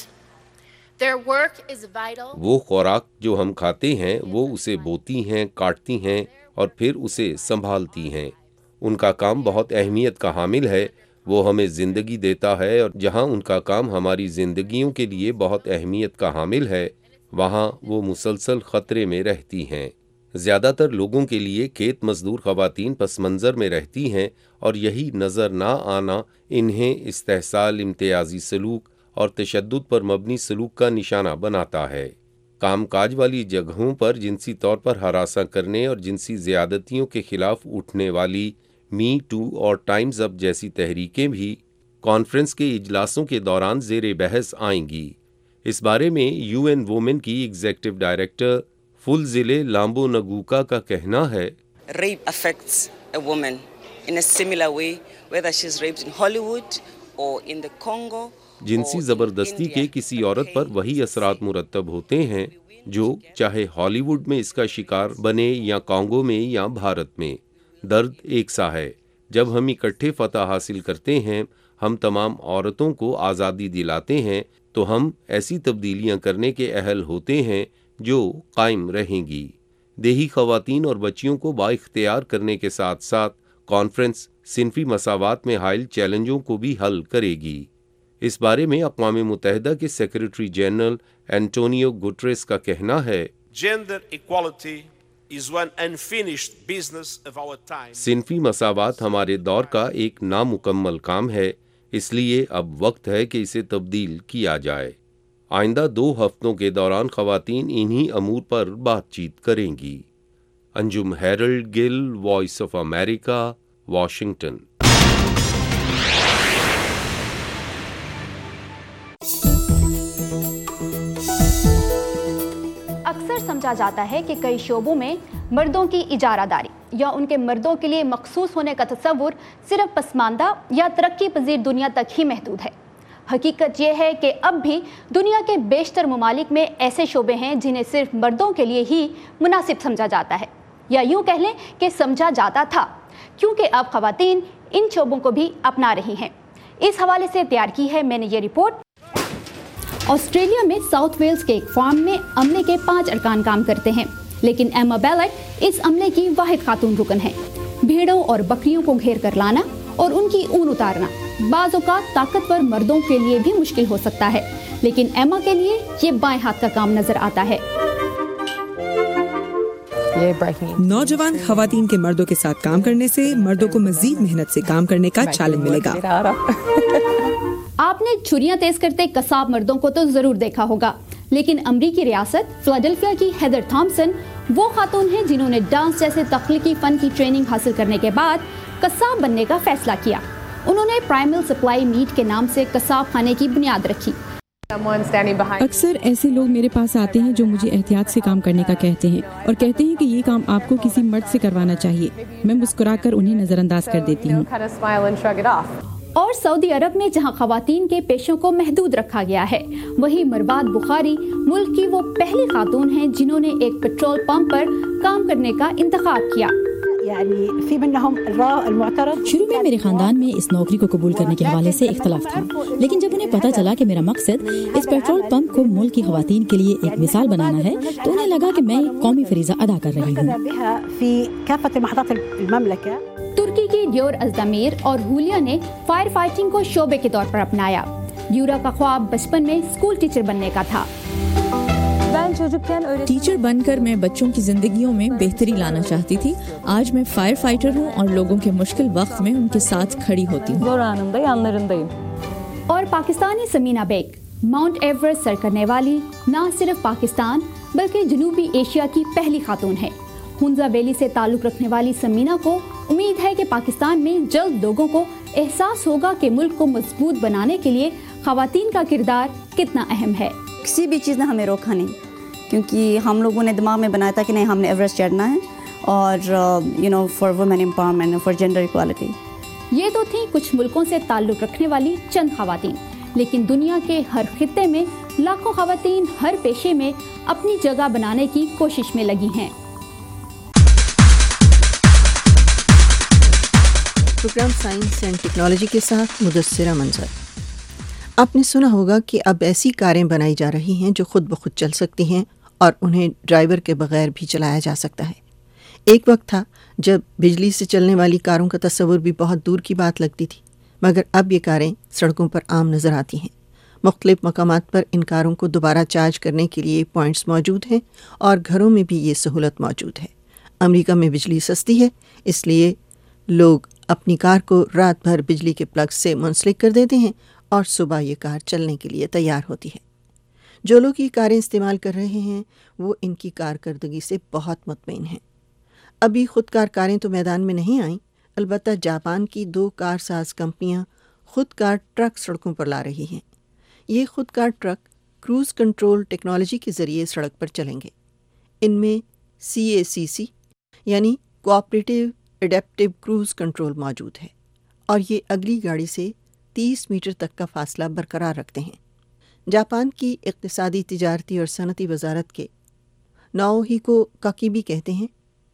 Their work is vital. وہ خوراک جو ہم کھاتے ہیں وہ اسے بوتی ہیں، کاٹتی ہیں اور پھر اسے سنبھالتی ہیں۔ ان کا کام بہت اہمیت کا حامل ہے۔ وہ ہمیں زندگی دیتا ہے اور جہاں ان کا کام ہماری زندگیوں کے لیے بہت اہمیت کا حامل ہے وہاں وہ مسلسل خطرے میں رہتی ہیں۔ زیادہ تر لوگوں کے لیے کھیت مزدور خواتین پس منظر میں رہتی ہیں اور یہی نظر نہ آنا انہیں استحصال، امتیازی سلوک اور تشدد پر مبنی سلوک کا نشانہ بناتا ہے۔ کام کاج والی جگہوں پر جنسی طور پر ہراساں کرنے اور جنسی زیادتیوں کے خلاف اٹھنے والی می ٹو اور ٹائمز اپ جیسی تحریکیں بھی کانفرنس کے اجلاسوں کے دوران زیر بحث آئیں گی۔ اس بارے میں یو این وومن کی executive director Phumzile Mlambo Ngcuka کا کہنا ہے Rape affects a woman in a similar way whether she's raped in Hollywood or in the Congo. جنسی زبردستی کے کسی عورت پر وہی اثرات مرتب ہوتے ہیں جو چاہے ہالی ووڈ میں اس کا شکار بنے یا کانگو میں یا بھارت میں۔ درد ایک سا ہے۔ جب ہم اکٹھے فتح حاصل کرتے ہیں، ہم تمام عورتوں کو آزادی دلاتے ہیں تو ہم ایسی تبدیلیاں کرنے کے اہل ہوتے ہیں جو قائم رہیں گی۔ دیہی خواتین اور بچیوں کو بااختیار کرنے کے ساتھ ساتھ کانفرنس صنفی مساوات میں حائل چیلنجوں کو بھی حل کرے گی۔ اس بارے میں اقوام متحدہ کے سیکریٹری جنرل اینٹونیو گٹریس کا کہنا ہے Gender equality is one unfinished business of our time. صنفی مساوات ہمارے دور کا ایک نامکمل کام ہے، اس لیے اب وقت ہے کہ اسے تبدیل کیا جائے۔ آئندہ 2 ہفتوں کے دوران خواتین انہی امور پر بات چیت کریں گی۔ Anjum Harold Gill, voice of امریکہ، واشنگٹن۔ اکثر سمجھا جاتا ہے کہ کئی شعبوں میں مردوں کی اجارہ داری یا ان کے مردوں کے لیے مخصوص ہونے کا تصور صرف پسماندہ یا ترقی پذیر دنیا تک ہی محدود ہے۔ حقیقت یہ ہے کہ اب بھی دنیا کے بیشتر ممالک میں ایسے شعبے ہیں جنہیں صرف مردوں کے لیے ہی مناسب سمجھا جاتا ہے، یا یوں کہہ لیں کہ سمجھا جاتا تھا، کیونکہ اب خواتین ان شعبوں کو بھی اپنا رہی ہیں۔ اس حوالے سے تیار کی ہے میں نے یہ رپورٹ۔ آسٹریلیا میں ساؤتھ ویلز کے ایک فارم میں عملے کے 5 ارکان کام کرتے ہیں، لیکن ایما بیلٹ اس عملے کی واحد خاتون رکن ہیں۔ भेड़ों और बकरियों को घेर कर लाना और उनकी ऊन उतारना बाज़ औक़ात ताकतवर मर्दों के लिए भी मुश्किल हो सकता है, लेकिन एमा के लिए ये बाएं हाथ का काम नजर आता है। नौजवान खवातीन के मर्दों के साथ काम करने से मर्दों को मजीद मेहनत से काम करने का चैलेंज मिलेगा। आपने छुरियां तेज करते कसाब मर्दों को तो जरूर देखा होगा, लेकिन अमरीकी रियासत फिलाडेल्फिया की हेदर थॉम्सन वो खातून हैं जिन्होंने डांस जैसे तख्लीकी फन की ट्रेनिंग हासिल करने के बाद कसाब बनने का फैसला किया। उन्होंने प्राइमल सप्लाई मीट के नाम से कसाब खाने की बुनियाद रखी। अक्सर ऐसे लोग मेरे पास आते हैं जो मुझे एहतियात से काम करने का कहते हैं और कहते हैं कि ये काम आपको किसी मर्द से करवाना चाहिए। मैं मुस्कुराकर उन्हें नजरअंदाज कर देती हूँ। और सऊदी अरब में जहां खवातीन के पेशों को महदूद रखा गया है, वहीं मरवाद बुखारी मुल्क की वो पहली खातून हैं जिन्होंने एक पेट्रोल पंप पर काम करने का इंतखाब किया। शुरू में मेरे खानदान में इस नौकरी को कबूल करने के हवाले से इख्तलाफ था, लेकिन जब उन्हें पता चला कि मेरा मकसद इस पेट्रोल पंप को मुल्क की खवातीन के लिए एक मिसाल बनाना है, तो उन्हें लगा कि मैं एक कौमी फरीज़ा अदा कर रही हूँ। तुर्की की ड्योर अज़दमीर और हुलिया ने फायर फाइटिंग को शोबे के तौर पर अपनाया। ड्यूरा का ख्वाब बचपन में स्कूल टीचर बनने का था। टीचर बनकर मैं बच्चों की जिंदगियों में बेहतरी लाना चाहती थी। आज मैं फायर फाइटर हूँ और लोगों के मुश्किल वक्त में उनके साथ खड़ी होती हूँ। और पाकिस्तानी समीना बेग माउंट एवरेस्ट सर करने वाली न सिर्फ पाकिस्तान बल्कि जनूबी एशिया की पहली खातून है। हुंजा वैली से ताल्लुक रखने वाली समीना को उम्मीद है कि पाकिस्तान में जल्द लोगों को एहसास होगा कि मुल्क को मजबूत बनाने के लिए खवातीन का किरदार कितना अहम है। किसी भी चीज़ ने हमें रोका नहीं, क्योंकि हम लोगों ने दिमाग में बनाया था कि नहीं, हमने एवरेस्ट चढ़ना है और for women empowerment, for gender equality. ये तो थी कुछ मुल्कों से ताल्लुक रखने वाली चंद खवातीन, लेकिन दुनिया के हर खित्ते में लाखों खवातीन हर पेशे में अपनी जगह बनाने की कोशिश में लगी हैं। प्रोग्राम साइंस एंड टेक्नोलॉजी के साथ मुदस्सिरा मंजर। आपने सुना होगा कि अब ऐसी कारें बनाई जा रही हैं जो खुद ब खुद चल सकती हैं और उन्हें ड्राइवर के बगैर भी चलाया जा सकता है। एक वक्त था जब बिजली से चलने वाली कारों का तस्वुर भी बहुत दूर की बात लगती थी, मगर अब ये कारें सड़कों पर आम नज़र आती हैं। मुख्तलिफ मकामात पर इन कारों को दोबारा चार्ज करने के लिए पॉइंट्स मौजूद हैं और घरों में भी ये सहूलत मौजूद है। अमेरिका में बिजली सस्ती है, इसलिए लोग अपनी कार को रात भर बिजली के प्लग से मुंसलिक कर देते हैं और सुबह ये कार चलने के लिए तैयार होती है। जो लोग ये कारें इस्तेमाल कर रहे हैं वो इनकी कारकर्दगी से बहुत मुतमईन हैं। अभी खुदकार कारें तो मैदान में नहीं आईं, अलबत्ता जापान की 2 कार साज कंपनियां खुदकार ट्रक सड़कों पर ला रही हैं। ये खुदकार ट्रक क्रूज़ कंट्रोल टेक्नोलॉजी के ज़रिए सड़क पर चलेंगे। इनमें CACC यानी कोऑपरेटिव एडेप्टिव क्रूज़ कंट्रोल मौजूद है और ये अगली गाड़ी से 30 मीटर तक का फासला बरकरार रखते हैं। जापान की इक़्तिसादी, तिजारती और सनती वजारत के नाओहिको काकीबी कहते हैं,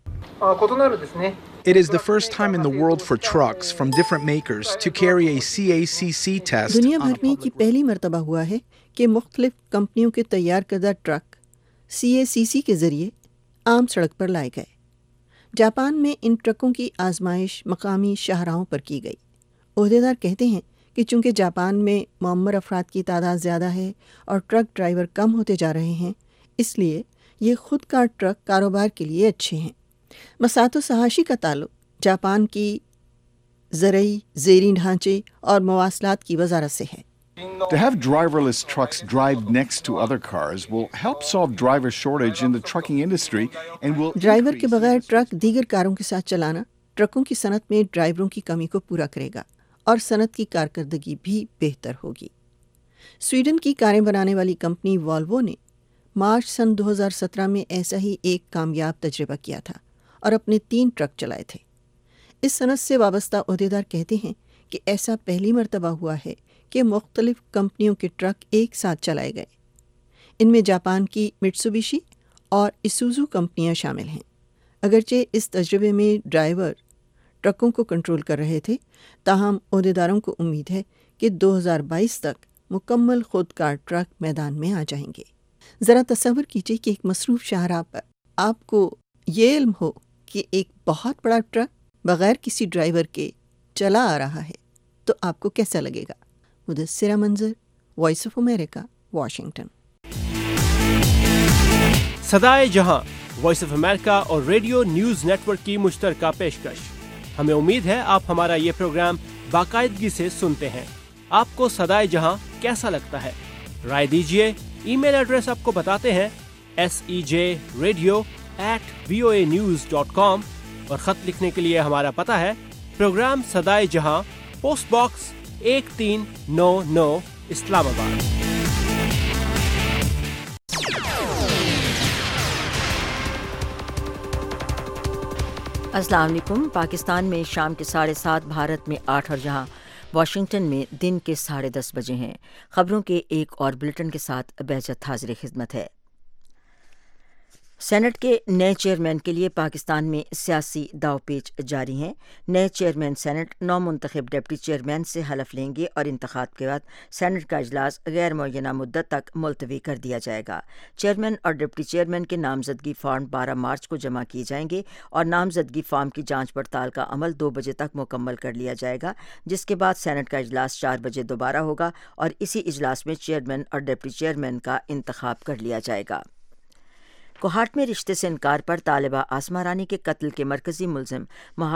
It is the first time in the world for trucks from different makers to carry a CACC test. दुनिया भर में की पहली मरतबा हुआ है कि मुख्तलिफ कंपनियों के तैयार करदा ट्रक CACC के ज़रिए आम सड़क पर लाए गए। जापान में इन ट्रकों की आजमाइश मकामी शाहराहों पर की गई। ओहदेदार कहते हैं कि चूंकि जापान में मुअम्मर अफराद की तादाद ज़्यादा है और ट्रक ड्राइवर कम होते जा रहे हैं, इसलिए ये खुद कार ट्रक कारोबार के लिए अच्छे हैं। मसातो सहाशी का ताल्लुक जापान की ज़रई, ज़ेरी ढांचे और मवासलात की वजारत से है। To have driverless trucks drive next to other cars will help solve driver shortage in the trucking industry and will driver के बगैर ट्रक दीगर कारों के साथ चलाना ट्रकों की सनत में ड्राइवरों की कमी को पूरा करेगा और सनत की कारकर्दगी भी बेहतर होगी। स्वीडन की कारें बनाने वाली कंपनी वॉल्वो ने मार्च सन 2017 में ऐसा ही एक कामयाब तजर्बा किया था और अपने 3 ट्रक चलाए थे। इस सनत से वाबस्ता ओहदेदार कहते हैं कि ऐसा पहली मरतबा हुआ है कि मुख्तलिफ कंपनियों के ट्रक एक साथ चलाए गए। इनमें जापान की मित्सुबिशी और इसुजू कंपनियां शामिल हैं। अगरचे इस तजर्बे में ड्राइवर ट्रकों को कंट्रोल कर रहे थे, ताहम ओहदेदारों को उम्मीद है कि 2022 तक मुकम्मल खुदकार ट्रक मैदान में आ जाएंगे। ज़रा तसव्वुर कीजिए कि एक मसरूफ़ शाहराह पर आपको ये इल्म हो कि एक बहुत बड़ा ट्रक بغیر کسی ڈرائیور کے چلا آ رہا ہے تو آپ کو کیسا لگے گا؟ مدثرہ منظر، وائس آف امریکہ، واشنگٹن۔ صدائے جہاں وائس آف امریکہ اور ریڈیو نیوز نیٹ ورک کی مشترکہ پیشکش۔ ہمیں امید ہے آپ ہمارا یہ پروگرام باقاعدگی سے سنتے ہیں۔ آپ کو صدائے جہاں کیسا لگتا ہے؟ رائے دیجیے۔ ای میل ایڈریس آپ کو بتاتے ہیں sejradio@voanews.com، اور خط لکھنے کے لیے ہمارا پتہ ہے پروگرام صدائے جہاں، پوسٹ باکس 1399، اسلام آباد۔ السلام علیکم۔ پاکستان میں شام کے 7:30، بھارت میں 8 اور جہاں واشنگٹن میں دن کے 10:30 بجے ہیں۔ خبروں کے ایک اور بلٹن کے ساتھ بہجت حاضر خدمت ہے۔ سینٹ کے نئے چیئرمین کے لیے پاکستان میں سیاسی داو پیچ جاری ہیں۔ نئے چیئرمین سینٹ نو منتخب ڈپٹی چیئرمین سے حلف لیں گے اور انتخاب کے بعد سینٹ کا اجلاس غیر معینہ مدت تک ملتوی کر دیا جائے گا۔ چیئرمین اور ڈپٹی چیئرمین کے نامزدگی فارم 12 مارچ کو جمع کیے جائیں گے اور نامزدگی فارم کی جانچ پڑتال کا عمل 2 بجے تک مکمل کر لیا جائے گا، جس کے بعد سینٹ کا اجلاس 4 بجے دوبارہ ہوگا اور اسی اجلاس میں چیئرمین اور ڈپٹی چیئرمین کا انتخاب کر لیا جائے گا۔ کوہاٹ میں رشتے سے انکار پر طالبہ آسمہ رانی کے قتل کے مرکزی ملزم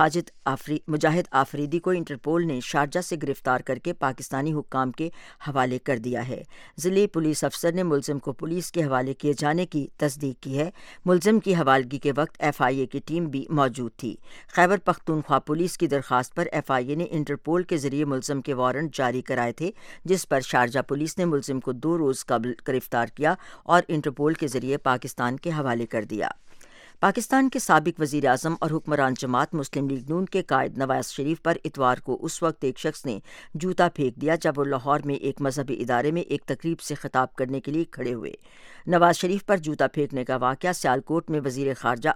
مجاہد آفریدی کو انٹرپول نے شارجہ سے گرفتار کر کے پاکستانی حکام کے حوالے کر دیا ہے۔ ضلعی پولیس افسر نے ملزم کو پولیس کے حوالے کیے جانے کی تصدیق کی ہے۔ ملزم کی حوالگی کے وقت FIA کی ٹیم بھی موجود تھی۔ خیبر پختونخوا پولیس کی درخواست پر FIA نے انٹرپول کے ذریعے ملزم کے وارنٹ جاری کرائے تھے، جس پر شارجہ پولیس نے ملزم کو 2 روز قبل گرفتار کیا اور انٹرپول کے ذریعے پاکستان کے حوالے کر دیا۔ پاکستان کے سابق وزیر اعظم اور حکمران جماعت مسلم لیگ نون کے قائد نواز شریف پر اتوار کو اس وقت ایک شخص نے جوتا پھینک دیا جب وہ لاہور میں ایک مذہبی ادارے میں ایک تقریب سے خطاب کرنے کے لیے کھڑے ہوئے۔ نواز شریف پر جوتا پھینکنے کا واقعہ سیالکوٹ میں وزیر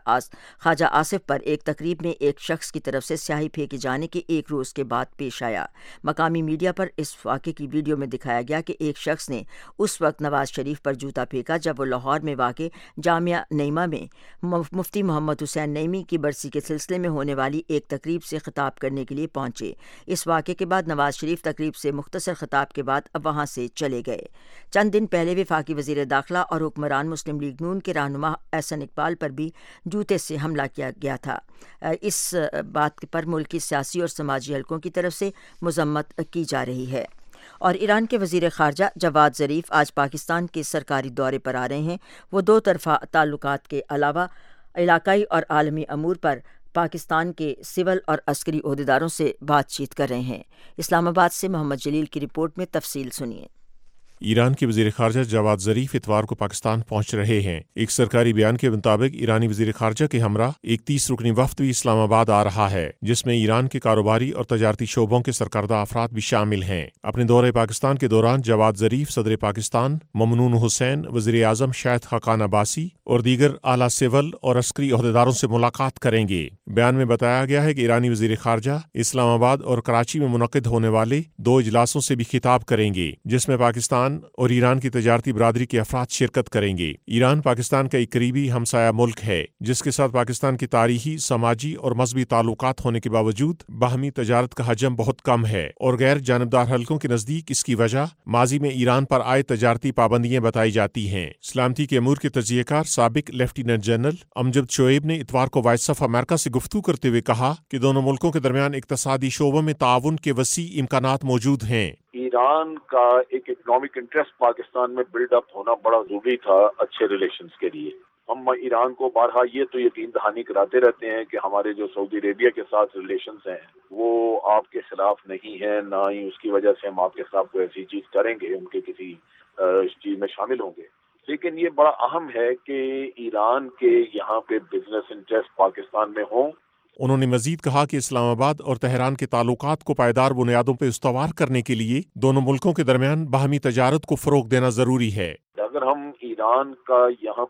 خواجہ آصف پر ایک تقریب میں ایک شخص کی طرف سے سیاہی پھینکے جانے کے 1 روز کے بعد پیش آیا۔ مقامی میڈیا پر اس واقعے کی ویڈیو میں دکھایا گیا کہ ایک شخص نے اس وقت نواز شریف پر جوتا پھینکا جب وہ لاہور میں واقع جامعہ نعیمہ میں مفتی محمد حسین نعیمی کی برسی کے سلسلے میں ہونے والی ایک تقریب سے خطاب کرنے کے لیے پہنچے۔ اس واقعے کے بعد نواز شریف تقریب سے مختصر خطاب کے بعد اب وہاں سے چلے گئے۔ چند دن پہلے وفاقی وزیر داخلہ اور حکمران مسلم لیگ نون کے رہنما احسن اقبال پر بھی جوتے سے حملہ کیا گیا تھا۔ اس بات پر ملکی سیاسی اور سماجی حلقوں کی طرف سے مذمت کی جا رہی ہے۔ اور ایران کے وزیر خارجہ جواد ظریف آج پاکستان کے سرکاری دورے پر آ رہے ہیں۔ وہ 2 طرفہ تعلقات کے علاوہ علاقائی اور عالمی امور پر پاکستان کے سول اور عسکری عہدیداروں سے بات چیت کر رہے ہیں۔ اسلام آباد سے محمد جلیل کی رپورٹ میں تفصیل سنیے۔ ایران کے وزیر خارجہ جواد ظریف اتوار کو پاکستان پہنچ رہے ہیں۔ ایک سرکاری بیان کے مطابق ایرانی وزیر خارجہ کے ہمراہ ایک 30 رکنی وفد بھی اسلام آباد آ رہا ہے، جس میں ایران کے کاروباری اور تجارتی شعبوں کے سرکردہ افراد بھی شامل ہیں۔ اپنے دورے پاکستان کے دوران جواد ظریف صدر پاکستان ممنون حسین، وزیر اعظم شاہد خاقان عباسی اور دیگر اعلیٰ سول اور عسکری عہدیداروں سے ملاقات کریں گے۔ بیان میں بتایا گیا ہے کہ ایرانی وزیر خارجہ اسلام آباد اور کراچی میں منعقد ہونے والے 2 اجلاسوں سے بھی خطاب کریں گے، جس میں پاکستان اور ایران کی تجارتی برادری کے افراد شرکت کریں گے۔ ایران پاکستان کا ایک قریبی ہمسایہ ملک ہے، جس کے ساتھ پاکستان کی تاریخی، سماجی اور مذہبی تعلقات ہونے کے باوجود باہمی تجارت کا حجم بہت کم ہے اور غیر جانبدار حلقوں کے نزدیک اس کی وجہ ماضی میں ایران پر عائد تجارتی پابندیاں بتائی جاتی ہیں۔ سلامتی کے امور کے تجزیہ کار سابق لیفٹیننٹ جنرل امجد شعیب نے اتوار کو وائس آف امریکہ سے گفتگو کرتے ہوئے کہا کہ دونوں ملکوں کے درمیان اقتصادی شعبوں میں تعاون کے وسیع امکانات موجود ہیں۔ ایران کا ایک اکنامک انٹرسٹ پاکستان میں بلڈ اپ ہونا بڑا ضروری تھا اچھے ریلیشنز کے لیے۔ ہم ایران کو بارہا یہ تو یقین دہانی کراتے رہتے ہیں کہ ہمارے جو سعودی عربیہ کے ساتھ ریلیشنز ہیں وہ آپ کے خلاف نہیں ہیں، نہ ہی اس کی وجہ سے ہم آپ کے خلاف کوئی ایسی چیز کریں گے، ان کے کسی اس چیز میں شامل ہوں گے۔ لیکن یہ بڑا اہم ہے کہ ایران کے یہاں پہ بزنس انٹرسٹ پاکستان میں ہوں۔ انہوں نے مزید کہا کہ اسلام آباد اور تہران کے تعلقات کو پائیدار بنیادوں پہ استوار کرنے کے لیے دونوں ملکوں کے درمیان باہمی تجارت کو فروغ دینا ضروری ہے۔ اگر ہم ایران کا یہاں پہ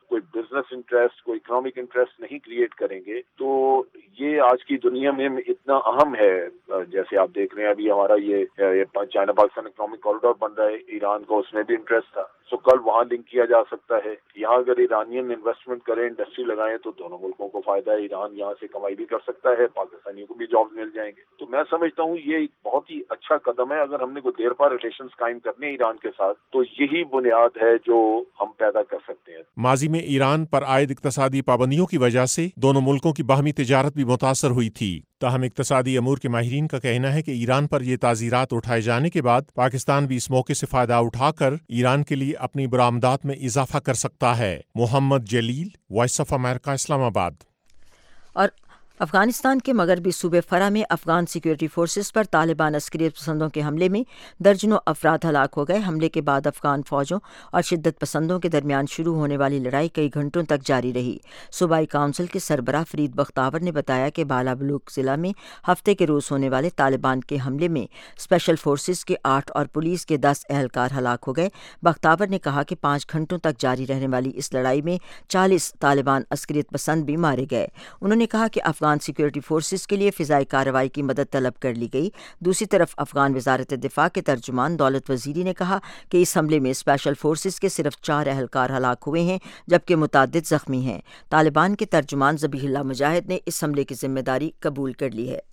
کوئی بزنس انٹرسٹ، کوئی اکنامک انٹرسٹ نہیں کریٹ کریں گے تو یہ آج کی دنیا میں اتنا اہم ہے. جیسے آپ دیکھ رہے ہیں ابھی ہمارا یہ چائنا پاکستان اکنامک کوریڈور بن رہا ہے، ایران کو اس میں بھی انٹرسٹ تھا، سو کل وہاں لنک کیا جا سکتا ہے. یہاں اگر ایرانین انویسٹمنٹ کریں، انڈسٹری لگائیں تو دونوں ملکوں کو فائدہ ہے. ایران یہاں سے کمائی بھی کر سکتا ہے، پاکستانیوں کو بھی جاب مل جائیں گے. تو میں سمجھتا ہوں یہ ایک بہت ہی اچھا قدم ہے. اگر ہم نے کوئی دیر پا ریلیشنز قائم کرنے ایران کے ساتھ تو یہی بنیاد ہے جو ہم پیدا کر سکتے ہیں. ماضی میں ایران پر عائد اقتصادی پابندیوں کی وجہ سے دونوں ملکوں کی باہمی تجارت بھی متاثر ہوئی تھی. تاہم اقتصادی امور کے ماہرین کا کہنا ہے کہ ایران پر یہ تعزیرات اٹھائے جانے کے بعد پاکستان بھی اس موقع سے فائدہ اٹھا کر ایران کے لیے اپنی برآمدات میں اضافہ کر سکتا ہے. محمد جلیل، وائس آف امریکہ، اسلام آباد. اور افغانستان کے مغربی صوبے فرا میں افغان سیکیورٹی فورسز پر طالبان عسکریت پسندوں کے حملے میں درجنوں افراد ہلاک ہو گئے. حملے کے بعد افغان فوجوں اور شدت پسندوں کے درمیان شروع ہونے والی لڑائی کئی گھنٹوں تک جاری رہی. صوبائی کونسل کے سربراہ فرید بختاور نے بتایا کہ بالا بلوک ضلع میں ہفتے کے روز ہونے والے طالبان کے حملے میں اسپیشل فورسز کے 8 اور پولیس کے 10 اہلکار ہلاک ہو گئے. بختاور نے کہا کہ 5 گھنٹوں تک جاری رہنے والی اس لڑائی میں 40 طالبان عسکریت پسند بھی مارے گئے. انہوں نے کہا کہ افغان سیکیورٹی فورسز کے لیے فضائی کارروائی کی مدد طلب کر لی گئی. دوسری طرف افغان وزارت دفاع کے ترجمان دولت وزیری نے کہا کہ اس حملے میں اسپیشل فورسز کے صرف 4 اہلکار ہلاک ہوئے ہیں جبکہ متعدد زخمی ہیں. طالبان کے ترجمان ذبیح اللہ مجاہد نے اس حملے کی ذمہ داری قبول کر لی ہے.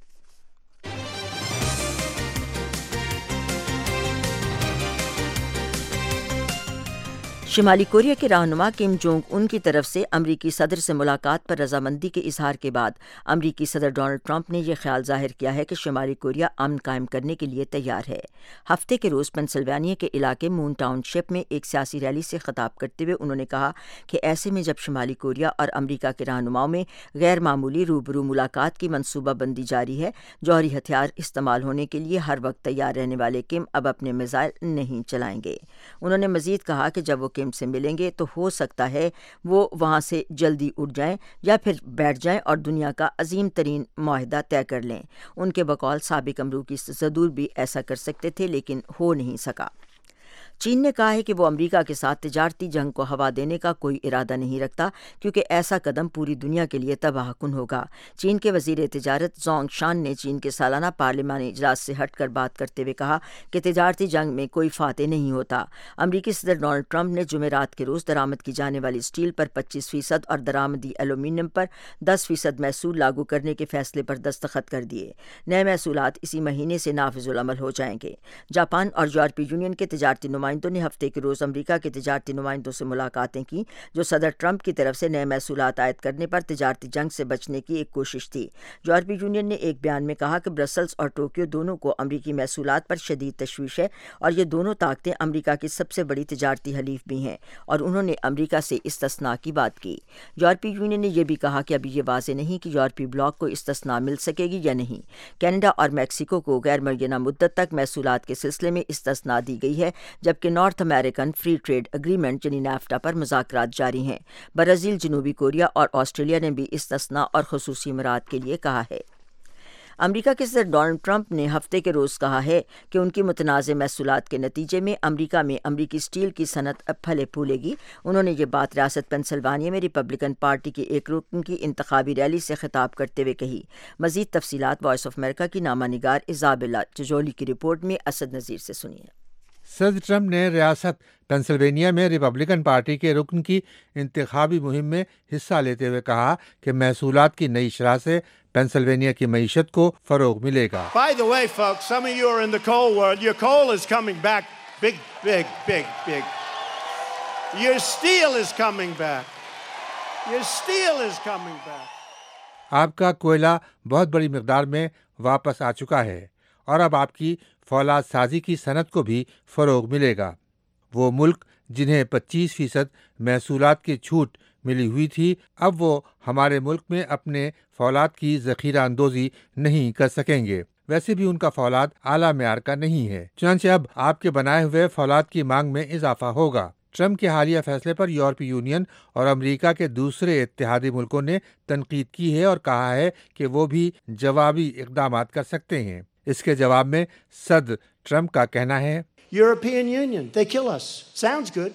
شمالی کوریا کے رہنما کم جونگ ان کی طرف سے امریکی صدر سے ملاقات پر رضامندی کے اظہار کے بعد امریکی صدر ڈونلڈ ٹرمپ نے یہ خیال ظاہر کیا ہے کہ شمالی کوریا امن قائم کرنے کے لیے تیار ہے. ہفتے کے روز پنسلوانیا کے علاقے مون ٹاؤن شپ میں ایک سیاسی ریلی سے خطاب کرتے ہوئے انہوں نے کہا کہ ایسے میں جب شمالی کوریا اور امریکہ کے رہنماؤں میں غیر معمولی روبرو ملاقات کی منصوبہ بندی جاری ہے، جوہری ہتھیار استعمال ہونے کے لیے ہر وقت تیار رہنے والے کم اب اپنے میزائل نہیں چلائیں گے. انہوں نے مزید کہا کہ جب وہ کم سے ملیں گے تو ہو سکتا ہے وہ وہاں سے جلدی اٹھ جائیں یا پھر بیٹھ جائیں اور دنیا کا عظیم ترین معاہدہ طے کر لیں. ان کے بقول سابق امریکی صدور بھی ایسا کر سکتے تھے لیکن ہو نہیں سکا. چین نے کہا ہے کہ وہ امریکہ کے ساتھ تجارتی جنگ کو ہوا دینے کا کوئی ارادہ نہیں رکھتا کیونکہ ایسا قدم پوری دنیا کے لیے تباہ کن ہوگا. چین کے وزیر تجارت زونگ شان نے چین کے سالانہ پارلیمانی اجلاس سے ہٹ کر بات کرتے ہوئے کہا کہ تجارتی جنگ میں کوئی فاتح نہیں ہوتا. امریکی صدر ڈونلڈ ٹرمپ نے جمعرات کے روز درآمد کی جانے والی اسٹیل پر 25% اور درآمدی ایلومینیم پر 10% محصول لاگو کرنے کے فیصلے پر دستخط کر دیے. نئے محصولات اسی مہینے سے نافذ العمل ہو جائیں گے. جاپان اور یورپی یونین کے تجارتی نمائندوں نے ہفتے کے روز امریکہ کے تجارتی نمائندوں سے ملاقاتیں کی جو صدر ٹرمپ کی طرف سے نئے محصولات عائد کرنے پر تجارتی جنگ سے بچنے کی ایک کوشش تھی. یورپی یونین نے ایک بیان میں کہا کہ برسلز اور ٹوکیو دونوں کو امریکی محصولات پر شدید تشویش ہے اور یہ دونوں طاقتیں امریکہ کی سب سے بڑی تجارتی حلیف بھی ہیں اور انہوں نے امریکہ سے استثناء کی بات کی. یورپی یونین نے یہ بھی کہا کہ ابھی یہ واضح نہیں کہ یورپی بلاک کو استثناء مل سکے گی یا نہیں. کینیڈا اور میکسیکو کو غیر معینہ مدت تک محصولات کے سلسلے میں استثناء دی گئی ہے جبکہ North American free trade agreement یعنی نیفٹا پر مذاکرات جاری ہیں. برازیل، جنوبی کوریا اور آسٹریلیا نے بھی استثناء اور خصوصی امارات کے لیے کہا ہے. امریکہ کے صدر ڈونلڈ ٹرمپ نے ہفتے کے روز کہا ہے کہ ان کی متنازع محصولات کے نتیجے میں امریکہ میں امریکی اسٹیل کی صنعت پھلے پھولے گی. انہوں نے یہ بات ریاست پنسلوانیا میں ریپبلکن پارٹی کے ایک رکن کی انتخابی ریلی سے خطاب کرتے ہوئے کہی. مزید تفصیلات وائس آف امریکہ کی نامہ نگار ایزابیلا چجولی کی رپورٹ میں اسد نذیر سے سنیے. صدر ٹرمپ نے ریاست پنسلوینیا میں ریپبلکن پارٹی کے رکن کی انتخابی مہم میں حصہ لیتے ہوئے کہا کہ محصولات کی نئی شرح سے پنسلوینیا کی معیشت کو فروغ ملے گا. By the way, folks, some of you are in the coal world. Your coal is coming back big, big, big, big. Your steel is coming back. Your steel is coming back. آپ کا کوئلہ بہت بڑی مقدار میں واپس آ چکا ہے اور اب آپ کی فولاد سازی کی صنعت کو بھی فروغ ملے گا. وہ ملک جنہیں 25% محصولات کی چھوٹ ملی ہوئی تھی اب وہ ہمارے ملک میں اپنے فولاد کی ذخیرہ اندوزی نہیں کر سکیں گے. ویسے بھی ان کا فولاد اعلیٰ معیار کا نہیں ہے، چنانچہ اب آپ کے بنائے ہوئے فولاد کی مانگ میں اضافہ ہوگا. ٹرمپ کے حالیہ فیصلے پر یورپی یونین اور امریکہ کے دوسرے اتحادی ملکوں نے تنقید کی ہے اور کہا ہے کہ وہ بھی جوابی اقدامات کر سکتے ہیں. اس کے جواب میں صدر ٹرمپ کا کہنا ہے European Union, they kill us. Sounds good.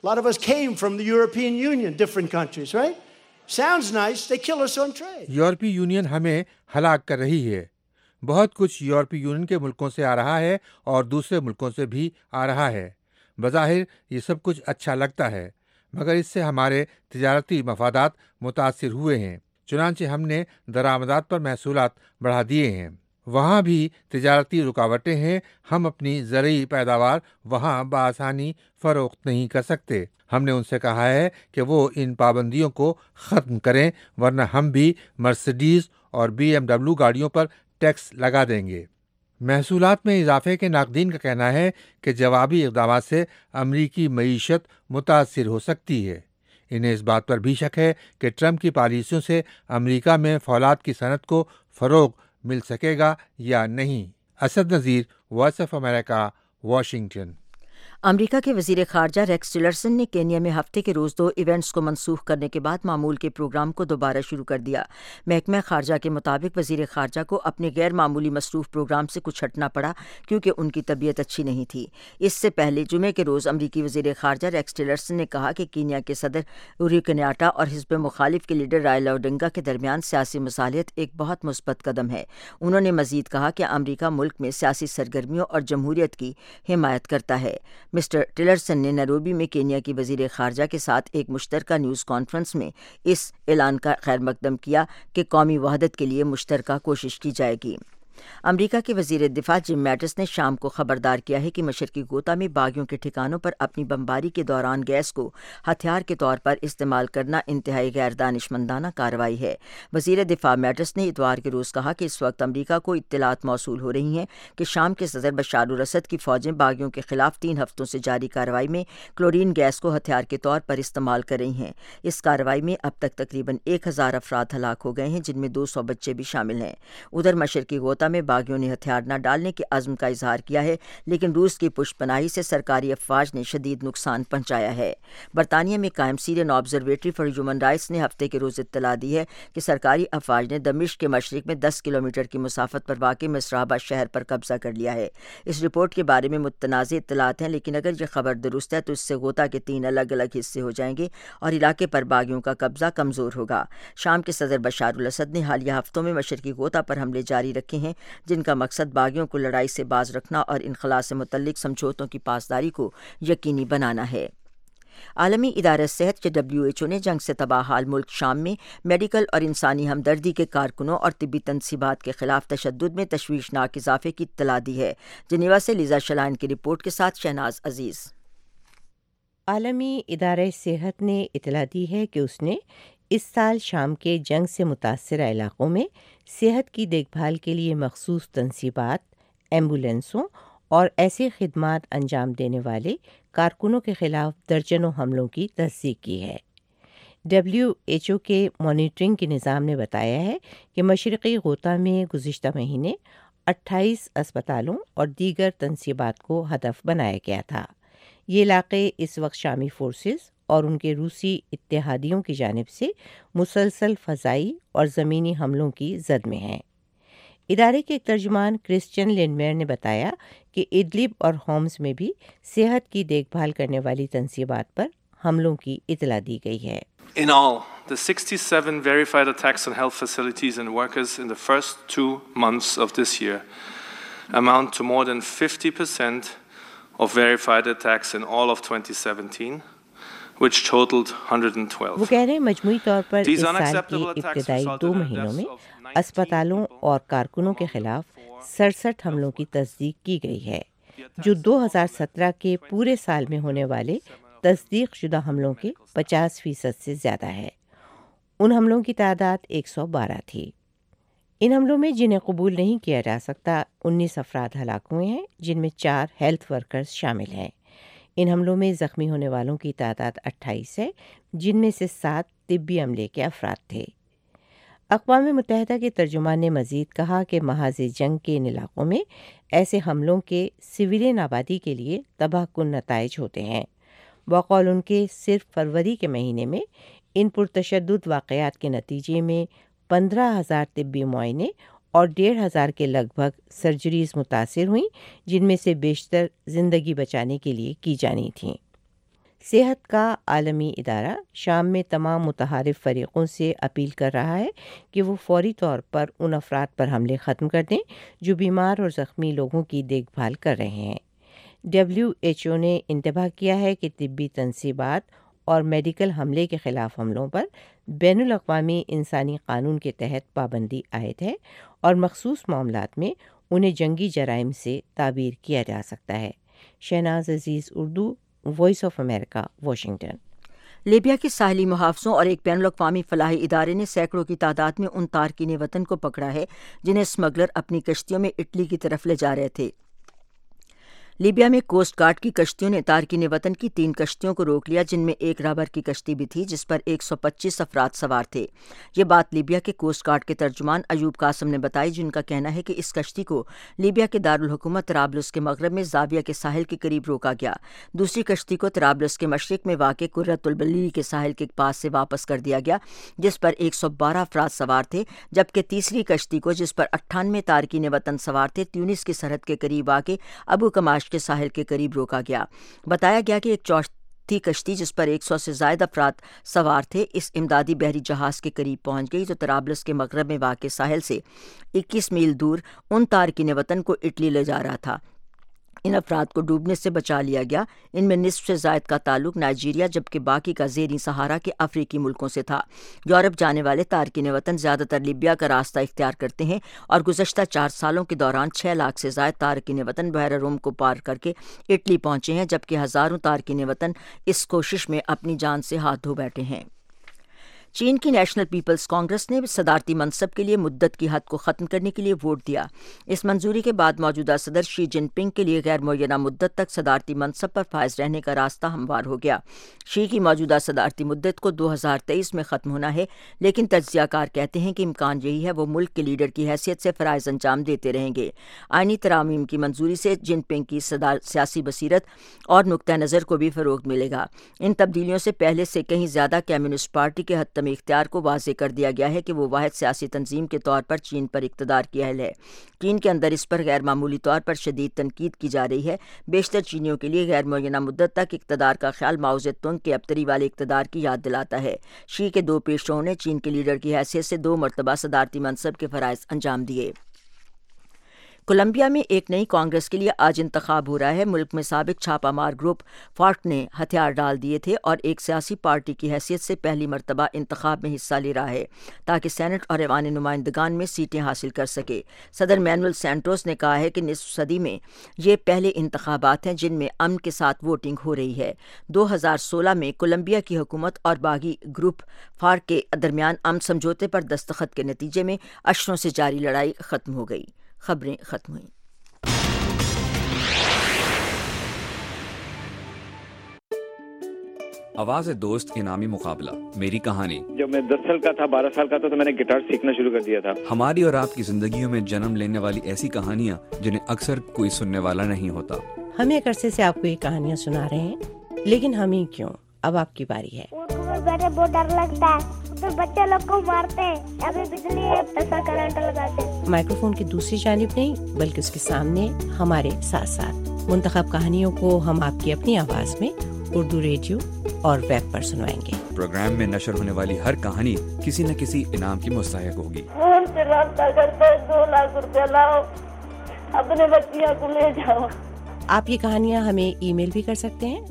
A lot of us came from the European Union, different countries, right? Sounds nice, they kill us on trade. یورپی یونین ہمیں ہلاک کر رہی ہے. بہت کچھ یورپی یونین کے ملکوں سے آ رہا ہے اور دوسرے ملکوں سے بھی آ رہا ہے. بظاہر یہ سب کچھ اچھا لگتا ہے، مگر اس سے ہمارے تجارتی مفادات متاثر ہوئے ہیں. چنانچہ ہم نے درآمدات پر محصولات بڑھا دیے ہیں. وہاں بھی تجارتی رکاوٹیں ہیں. ہم اپنی زرعی پیداوار وہاں بآسانی فروخت نہیں کر سکتے. ہم نے ان سے کہا ہے کہ وہ ان پابندیوں کو ختم کریں، ورنہ ہم بھی مرسڈیز اور BMW گاڑیوں پر ٹیکس لگا دیں گے. محصولات میں اضافے کے ناقدین کا کہنا ہے کہ جوابی اقدامات سے امریکی معیشت متاثر ہو سکتی ہے. انہیں اس بات پر بھی شک ہے کہ ٹرمپ کی پالیسیوں سے امریکہ میں فولاد کی صنعت کو فروغ مل سکے گا یا نہیں. اسد نذیر، وائس آف امریکہ، واشنگٹن. امریکہ کے وزیر خارجہ ریکس ٹلرسن نے کینیا میں ہفتے کے روز 2 ایونٹس کو منسوخ کرنے کے بعد معمول کے پروگرام کو دوبارہ شروع کر دیا. محکمہ خارجہ کے مطابق وزیر خارجہ کو اپنے غیر معمولی مصروف پروگرام سے کچھ ہٹنا پڑا کیونکہ ان کی طبیعت اچھی نہیں تھی. اس سے پہلے جمعے کے روز امریکی وزیر خارجہ ریکس ٹلرسن نے کہا کہ کینیا کے صدر اورو کنیاٹا اور حزب مخالف کے لیڈر رائلا اوڈنگا کے درمیان سیاسی مصالحت ایک بہت مثبت قدم ہے. انہوں نے مزید کہا کہ امریکہ ملک میں سیاسی سرگرمیوں اور جمہوریت کی حمایت کرتا ہے. مسٹر ٹلرسن نے نیروبی میں کینیا کی وزیر خارجہ کے ساتھ ایک مشترکہ نیوز کانفرنس میں اس اعلان کا خیر مقدم کیا کہ قومی وحدت کے لیے مشترکہ کوشش کی جائے گی. امریکہ کے وزیر دفاع جم میٹس نے شام کو خبردار کیا ہے کہ مشرقی غوطہ میں باغیوں کے ٹھکانوں پر اپنی بمباری کے دوران گیس کو ہتھیار کے طور پر استعمال کرنا انتہائی غیر دانشمندانہ کارروائی ہے. وزیر دفاع میٹس نے اتوار کے روز کہا کہ اس وقت امریکہ کو اطلاعات موصول ہو رہی ہیں کہ شام کے صدر بشار الاسد کی فوجیں باغیوں کے خلاف 3 ہفتوں سے جاری کارروائی میں کلورین گیس کو ہتھیار کے طور پر استعمال کر رہی ہیں. اس کارروائی میں اب تک تقریباً 1000 افراد ہلاک ہو گئے ہیں، جن میں 200 بچے بھی شامل ہیں. ادھر مشرقی غوطہ میں باغیوں نے ہتھیار نہ ڈالنے کے عزم کا اظہار کیا ہے، لیکن روس کی پشت پناہی سے سرکاری افواج نے شدید نقصان پہنچایا ہے. برطانیہ میں قائم Syrian observatory for human rights نے ہفتے کے روز اطلاع دی ہے کہ سرکاری افواج نے دمشق کے مشرق میں 10 کلومیٹر کی مسافت پر واقع مصرابہ شہر پر قبضہ کر لیا ہے. اس رپورٹ کے بارے میں متنازع اطلاعات ہیں، لیکن اگر یہ خبر درست ہے تو اس سے غوطہ کے 3 الگ الگ حصے ہو جائیں گے اور علاقے پر باغیوں کا قبضہ کمزور ہوگا. شام کے صدر بشار الاسد نے حالیہ ہفتوں میں مشرقی غوطہ پر حملے جاری رکھے ہیں، جن کا مقصد باغیوں کو لڑائی سے باز رکھنا اور انخلاء سے متعلق سمجھوتوں کی پاسداری کو یقینی بنانا ہے. عالمی ادارہ صحت کے WHO نے جنگ سے تباہ حال ملک شام میں میڈیکل اور انسانی ہمدردی کے کارکنوں اور طبی تنصیبات کے خلاف تشدد میں تشویشناک اضافے کی اطلاع دی ہے. جنیوا سے لیزا شلائن کی رپورٹ کے ساتھ شہناز عزیز. عالمی ادارہ صحت نے اطلاع دی ہے کہ اس نے اس سال شام کے جنگ سے متاثرہ علاقوں میں صحت کی دیکھ بھال کے لیے مخصوص تنصیبات، ایمبولینسوں اور ایسے خدمات انجام دینے والے کارکنوں کے خلاف درجنوں حملوں کی تصدیق کی ہے. WHO کے مانیٹرنگ کے نظام نے بتایا ہے کہ مشرقی غوطہ میں گزشتہ مہینے 28 اسپتالوں اور دیگر تنصیبات کو ہدف بنایا گیا تھا. یہ علاقے اس وقت شامی فورسز اور ان کے روسی اتحادیوں کی جانب سے مسلسل فضائی اور زمینی حملوں کی زد میں ہیں. ادارے کے ایک ترجمان کرسچین لینڈمیر نے بتایا کہ ادلب اور ہومز میں بھی صحت کی دیکھ بھال کرنے والی تنصیبات پر حملوں کی اطلاع دی گئی ہے. In all, the 67 verified attacks on health facilities and workers in the first 2 months of this year amount to more than 50% of verified attacks in all of 2017. Which totaled 112. وہ کہہ رہے ہیں مجموعی طور پر اس سال کے ابتدائی 2 مہینوں میں اسپتالوں اور کارکنوں کے خلاف 67 حملوں کی تصدیق کی گئی ہے، جو 2017 کے پورے سال میں ہونے والے تصدیق شدہ حملوں کے 50% سے زیادہ ہے. ان حملوں کی تعداد 112 تھی. ان حملوں میں جنہیں قبول نہیں کیا جا سکتا 19 افراد ہلاک ہوئے ہیں، جن میں 4 ہیلتھ ورکرز شامل ہیں. ان حملوں میں زخمی ہونے والوں کی تعداد 28 ہے، جن میں سے 7 طبی عملے کے افراد تھے. اقوام متحدہ کے ترجمان نے مزید کہا کہ محاذ جنگ کے ان علاقوں میں ایسے حملوں کے سویلین آبادی کے لیے تباہ کن نتائج ہوتے ہیں. بقول ان کے صرف فروری کے مہینے میں ان پرتشدد واقعات کے نتیجے میں 15,000 طبی معائنے اور 1,500 کے لگ بھگ سرجریز متاثر ہوئیں، جن میں سے بیشتر زندگی بچانے کے لیے کی جانی تھیں. صحت کا عالمی ادارہ شام میں تمام متحارب فریقوں سے اپیل کر رہا ہے کہ وہ فوری طور پر ان افراد پر حملے ختم کر دیں جو بیمار اور زخمی لوگوں کی دیکھ بھال کر رہے ہیں۔ WHO نے انتباہ کیا ہے کہ طبی تنصیبات اور میڈیکل حملے کے خلاف حملوں پر بین الاقوامی انسانی قانون کے تحت پابندی عائد ہے اور مخصوص معاملات میں انہیں جنگی جرائم سے تعبیر کیا جا سکتا ہے۔ شہناز عزیز، اردو، وائس آف امریکہ، واشنگٹن۔ لیبیا کے ساحلی محافظوں اور ایک بین الاقوامی فلاحی ادارے نے سینکڑوں کی تعداد میں ان تارکین وطن کو پکڑا ہے جنہیں اسمگلر اپنی کشتیوں میں اٹلی کی طرف لے جا رہے تھے۔ لیبیا میں کوسٹ گارڈ کی کشتیوں نے تارکین وطن کی 3 کشتیوں کو روک لیا، جن میں ایک رابر کی کشتی بھی تھی جس پر 125 افراد سوار تھے۔ یہ بات لیبیا کے کوسٹ گارڈ کے ترجمان ایوب قاسم نے بتائی، جن کا کہنا ہے کہ اس کشتی کو لیبیا کے دارالحکومت طرابلس کے مغرب میں زاویہ کے ساحل کے قریب روکا گیا۔ دوسری کشتی کو طرابلس کے مشرق میں واقع قرۃ البلیل کے ساحل کے پاس سے واپس کر دیا گیا، جس پر 112 افراد سوار تھے، جبکہ تیسری کشتی کو، جس پر 98 تارکین وطن سوار تھے، تیونس کی سرحد کے قریب آ کے ابو کماش کے ساحل کے قریب روکا گیا۔ بتایا گیا کہ ایک چوتھی کشتی جس پر 100 سے زائد افراد سوار تھے اس امدادی بحری جہاز کے قریب پہنچ گئی، جو طرابلس کے مغرب میں واقع ساحل سے 21 میل دور ان تارکین وطن کو اٹلی لے جا رہا تھا۔ ان افراد کو ڈوبنے سے بچا لیا گیا۔ ان میں نصف سے زائد کا تعلق نائجیریا جبکہ باقی کا زیریں سہارا کے افریقی ملکوں سے تھا۔ یورپ جانے والے تارکین وطن زیادہ تر لیبیا کا راستہ اختیار کرتے ہیں اور گزشتہ 4 سالوں کے دوران 6 لاکھ سے زائد تارکین وطن بحیرہ روم کو پار کر کے اٹلی پہنچے ہیں، جبکہ ہزاروں تارکین وطن اس کوشش میں اپنی جان سے ہاتھ دھو بیٹھے ہیں۔ چین کی نیشنل پیپلز کانگریس نے صدارتی منصب کے لیے مدت کی حد کو ختم کرنے کے لیے ووٹ دیا۔ اس منظوری کے بعد موجودہ صدر شی جن پنگ کے لیے غیر معینہ مدت تک صدارتی منصب پر فائز رہنے کا راستہ ہموار ہو گیا۔ شی کی موجودہ صدارتی مدت کو 2023 میں ختم ہونا ہے، لیکن تجزیہ کار کہتے ہیں کہ امکان یہی ہے وہ ملک کے لیڈر کی حیثیت سے فرائض انجام دیتے رہیں گے۔ آئینی ترامیم کی منظوری سے جن پنگ کی سیاسی بصیرت اور نقطہ نظر کو بھی فروغ ملے گا۔ ان تبدیلیوں سے پہلے سے کہیں زیادہ کمیونسٹ پارٹی کے حتمی اختیار کو واضح کر دیا گیا ہے کہ وہ واحد سیاسی تنظیم کے طور پر چین پر اقتدار کی اہل ہے۔ چین کے اندر اس پر غیر معمولی طور پر شدید تنقید کی جا رہی ہے۔ بیشتر چینیوں کے لیے غیر معینہ مدت تک اقتدار کا خیال ماؤ زے تونگ کے ابتری والے اقتدار کی یاد دلاتا ہے۔ شی کے 2 پیشروؤں نے چین کے لیڈر کی حیثیت سے 2 مرتبہ صدارتی منصب کے فرائض انجام دیے۔ کولمبیا میں ایک نئی کانگریس کے لیے آج انتخاب ہو رہا ہے۔ ملک میں سابق چھاپہ مار گروپ فارک نے ہتھیار ڈال دیے تھے اور ایک سیاسی پارٹی کی حیثیت سے پہلی مرتبہ انتخاب میں حصہ لے رہا ہے تاکہ سینٹ اور ایوان نمائندگان میں سیٹیں حاصل کر سکے۔ صدر مینوئل سینٹوس نے کہا ہے کہ نصف صدی میں یہ پہلے انتخابات ہیں جن میں امن کے ساتھ ووٹنگ ہو رہی ہے۔ 2016 میں کولمبیا کی حکومت اور باغی گروپ فارک کے درمیان امن سمجھوتے پر دستخط کے نتیجے میں اشروں سے جاری لڑائی ختم ہو گئی۔ خبریں ختم ہوئیں۔ آواز دوست انعامی مقابلہ میری کہانی۔ جب میں 10 سال کا تھا 12 سال کا تھا تو میں نے گٹار سیکھنا شروع کر دیا تھا۔ ہماری اور آپ کی زندگیوں میں جنم لینے والی ایسی کہانیاں جنہیں اکثر کوئی سننے والا نہیں ہوتا۔ ہم ایک عرصے سے آپ کو یہ کہانیاں سنا رہے ہیں، لیکن ہم ہی کیوں، اب آپ کی باری ہے۔ بیٹھے بہت ڈر لگتا ہے، تو بچے لوگ کو مارتے ہیں، ابھی بجلی ایسا کرنٹ لگاتے ہیں۔ مائکرو فون کی دوسری جانب نہیں بلکہ اس کے سامنے ہمارے ساتھ ساتھ منتخب کہانیوں کو ہم آپ کی اپنی آواز میں اردو ریڈیو اور ویب پر سنوائیں گے۔ پروگرام میں نشر ہونے والی ہر کہانی کسی نہ کسی انعام کی مستحق ہوگی۔ فون سے رابطہ کرتے 2 لاکھ روپے لاؤ، اپنے بچیاں کو لے جاؤ۔ آپ یہ کہانیاں ہمیں ای میل بھی کر سکتے ہیں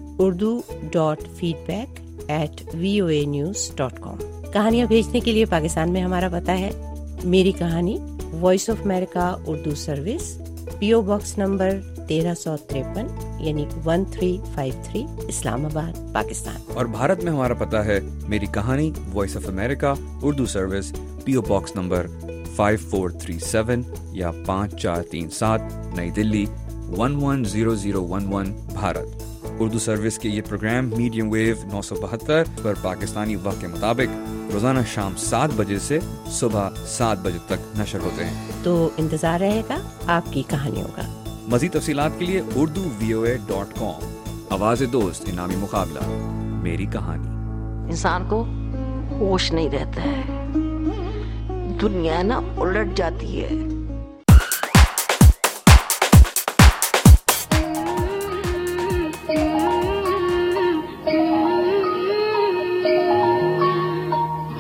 urdu.feedback@voanews.com۔ کہانیاں بھیجنے کے لیے پاکستان میں ہمارا پتہ ہے میری کہانی، وائس آف امریکہ Urdu service, PO box number 1353 یعنی 1353 اسلام آباد، پاکستان۔ اور بھارت میں ہمارا پتہ ہے میری کہانی، وائس آف امریکہ Urdu service, PO box number 5437 یا 5437 نئی دلی 110011 بھارت۔ اردو سروس کے یہ پروگرام میڈیم ویو 972 پر پاکستانی وقت کے مطابق روزانہ شام 7 بجے سے صبح 7 بجے تک نشر ہوتے ہیں، تو انتظار رہے گا آپ کی کہانیوں کا۔ مزید تفصیلات کے لیے urduvoa.com۔ آواز دوست انعامی مقابلہ میری کہانی۔ انسان کو ہوش نہیں رہتا ہے، دنیا نا الٹ جاتی ہے۔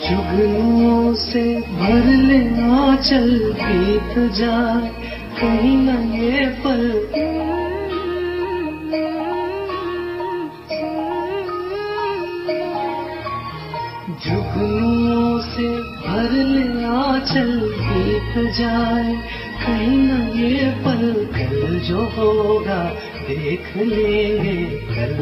जुगनों से भर ले आंचल बीत जाए कहीं न ये पल जुगनों से भर ले आंचल बीत जाए कहीं न ये पल कल जो होगा देख लेंगे कल।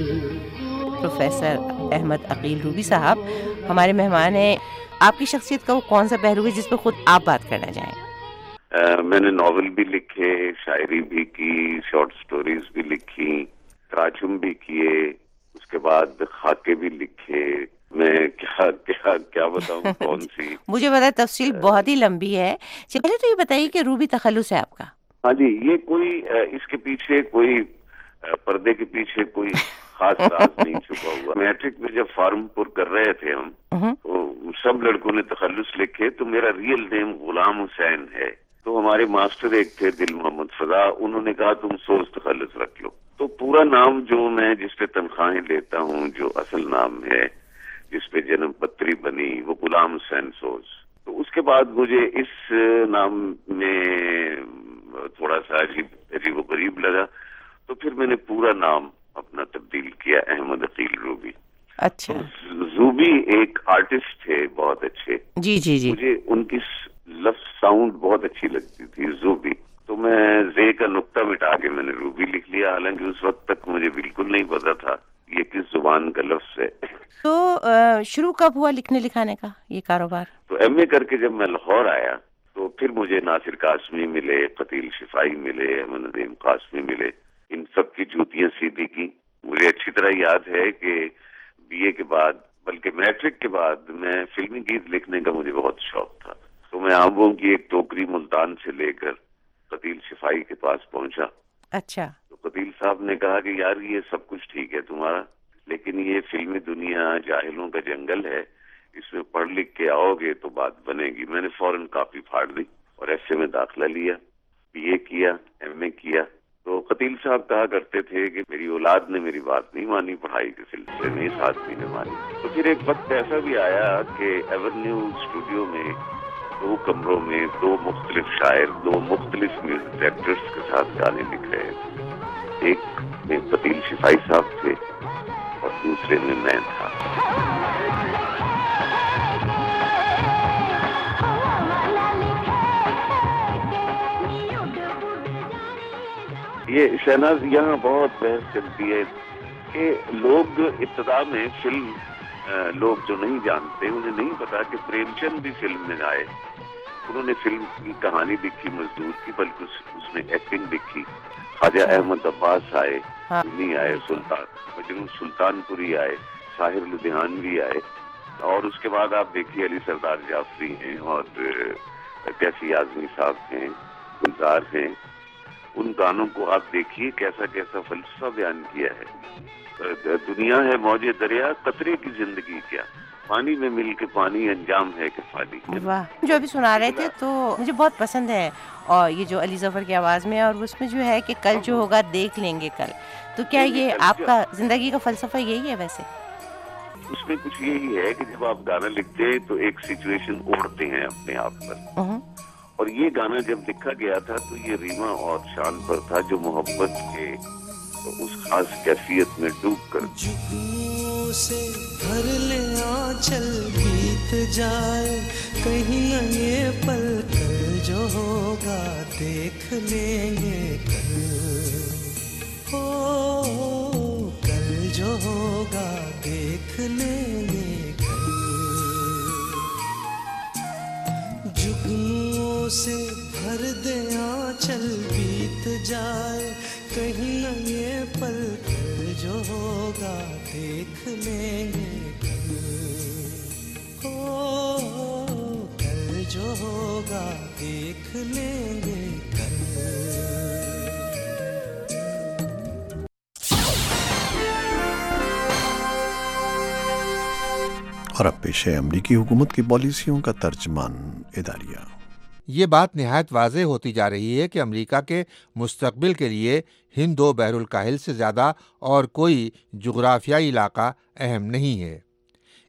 प्रोफेसर अहमद अकील रूबी साहब हमारे मेहमान हैं। आपकी शख्सियत का वो कौन सा पहलू है जिस पर खुद आप बात करना चाहें? मैंने नॉवेल भी लिखे, शायरी भी की, शॉर्ट स्टोरीज भी लिखी, तराजुम भी किए, उसके बाद खाके भी लिखे। मैं क्या बताऊं कौन सी मुझे पता है तफसील बहुत ही लंबी है। पहले तो ये बताइए कि रूबी तखल्लुस है आपका? हाँ जी, ये कोई इसके पीछे कोई पर्दे के पीछे कोई खास राज नहीं छुपा हुआ। मैट्रिक में जब फॉर्म पुर कर रहे थे हम, तो सब लड़कों ने तखल्लुस लिखे, तो मेरा रियल नेम गुलाम हुसैन है। तो हमारे मास्टर एक थे दिल मोहम्मद फदा, उन्होंने कहा तुम सोच तखल्लुस रख लो। तो पूरा नाम जो मैं जिस पे तनख्वाहें लेता हूँ, जो असल नाम है, जिस पे जन्म पत्री बनी, वो गुलाम हुसैन सोज। तो उसके बाद मुझे इस नाम में थोड़ा सा अजीब गरीब लगा, तो फिर मैंने पूरा नाम अपना तब्दील किया, अहमद अकील रूबी। अच्छा। तो जूबी एक आर्टिस्ट थे बहुत अच्छे। जी जी जी। मुझे उनकी लफ्ज साउंड बहुत अच्छी लगती थी, जूबी। तो मैं जे का नुक्ता मिटा के मैंने रूबी लिख लिया, हालांकि उस वक्त तक मुझे बिल्कुल नहीं पता था ये किस जुबान का लफ्ज है। तो शुरू कब हुआ लिखने लिखाने का ये कारोबार? तो एमए करके जब मैं लाहौर आया, तो फिर मुझे नासिर कासमी मिले, कतील शिफाई मिले, अहमद नदीम कासमी मिले। इन सब की जूतियां सीधी की। मुझे अच्छी तरह याद है कि बीए के बाद, बल्कि मैट्रिक के बाद, मैं फिल्मी गीत लिखने का मुझे बहुत शौक था। तो मैं आंबों की एक टोकरी मुल्तान से लेकर कतील शिफाई के पास पहुंचा। अच्छा। तो कतील साहब ने कहा कि यार ये सब कुछ ठीक है तुम्हारा, लेकिन ये फिल्मी दुनिया जाहिलों का जंगल है, इसमें पढ़ लिख के आओगे तो बात बनेगी। मैंने फौरन कॉपी फाड़ दी और एसए में दाखिला लिया, बीए किया, एमए किया। तो कतील साहब कहा करते थे कि मेरी औलाद ने मेरी बात नहीं मानी पढ़ाई के सिलसिले में, इस आदमी ने मानी। तो फिर एक वक्त ऐसा भी आया कि एवेन्यू स्टूडियो में 2 कमरों में 2 मुख्तलिफ शायर, 2 मुख्तलिफ म्यूजिक डायरेक्टर्स के साथ गाने लिख रहे थे। एक में कतील शिफाई साहब थे और दूसरे में मैं था। ये शहनाज यहाँ बहुत बहस चलती है कि लोग इब्तदा में फिल्म, लोग जो नहीं जानते उन्हें नहीं पता कि प्रेमचंद भी फिल्म में आए। उन्होंने फिल्म की कहानी लिखी मजदूर की, बल्कि उसमें एक्टिंग लिखी। ख्वाजा अहमद अब्बास आए, नहीं आए, मजनू सुल्तानपुरी आए, साहिर लुधियानवी आए, और उसके बाद आप देखिए अली सरदार जाफरी हैं और कैफी आजमी साहब हैं, गुलजार हैं। उन गानों को आप देखिए कैसा कैसा फलसफा बयान किया है। दुनिया है मौजे दरिया, कतरे की जिंदगी क्या, पानी में मिल के पानी अंजाम है कि फाली। वाह, जो अभी सुना रहे थे तो मुझे बहुत पसंद है, और ये जो अली जफर की आवाज में, और उसमें जो है कि कल जो होगा देख लेंगे कल। तो क्या ये आपका जिंदगी का फलसफा यही है? वैसे उसमें कुछ यही है कि जब आप गाना लिखते हैं तो एक सिचुएशन ओढ़ते हैं अपने आप पर, और ये गाना जब लिखा गया था तो ये रीमा और शान पर था, जो मोहब्बत के तो उस खास कैफियत में डूब कर। से भर ले आंचल बीत जाए कहीं न ये पल, कल जो होगा देख लेंगे कल। ओ कल जो होगा देख लेंगे कल। जुगनुओं से भर दे आंचल बीत जाए कहीं न ये पल, कल जो होगा देख लेंगे कल। ओ कल जो होगा देख लेंगे कल। और अब पेश है अमरीकी हुकूमत की पॉलिसियों का तर्जमान इदारिया। ये बात निहायत वाज़ेह होती जा रही है कि अमेरिका के मुस्तकबिल के लिए हिंद दो बहरुल काहिल से ज़्यादा और कोई जुग़राफियाई इलाका अहम नहीं है।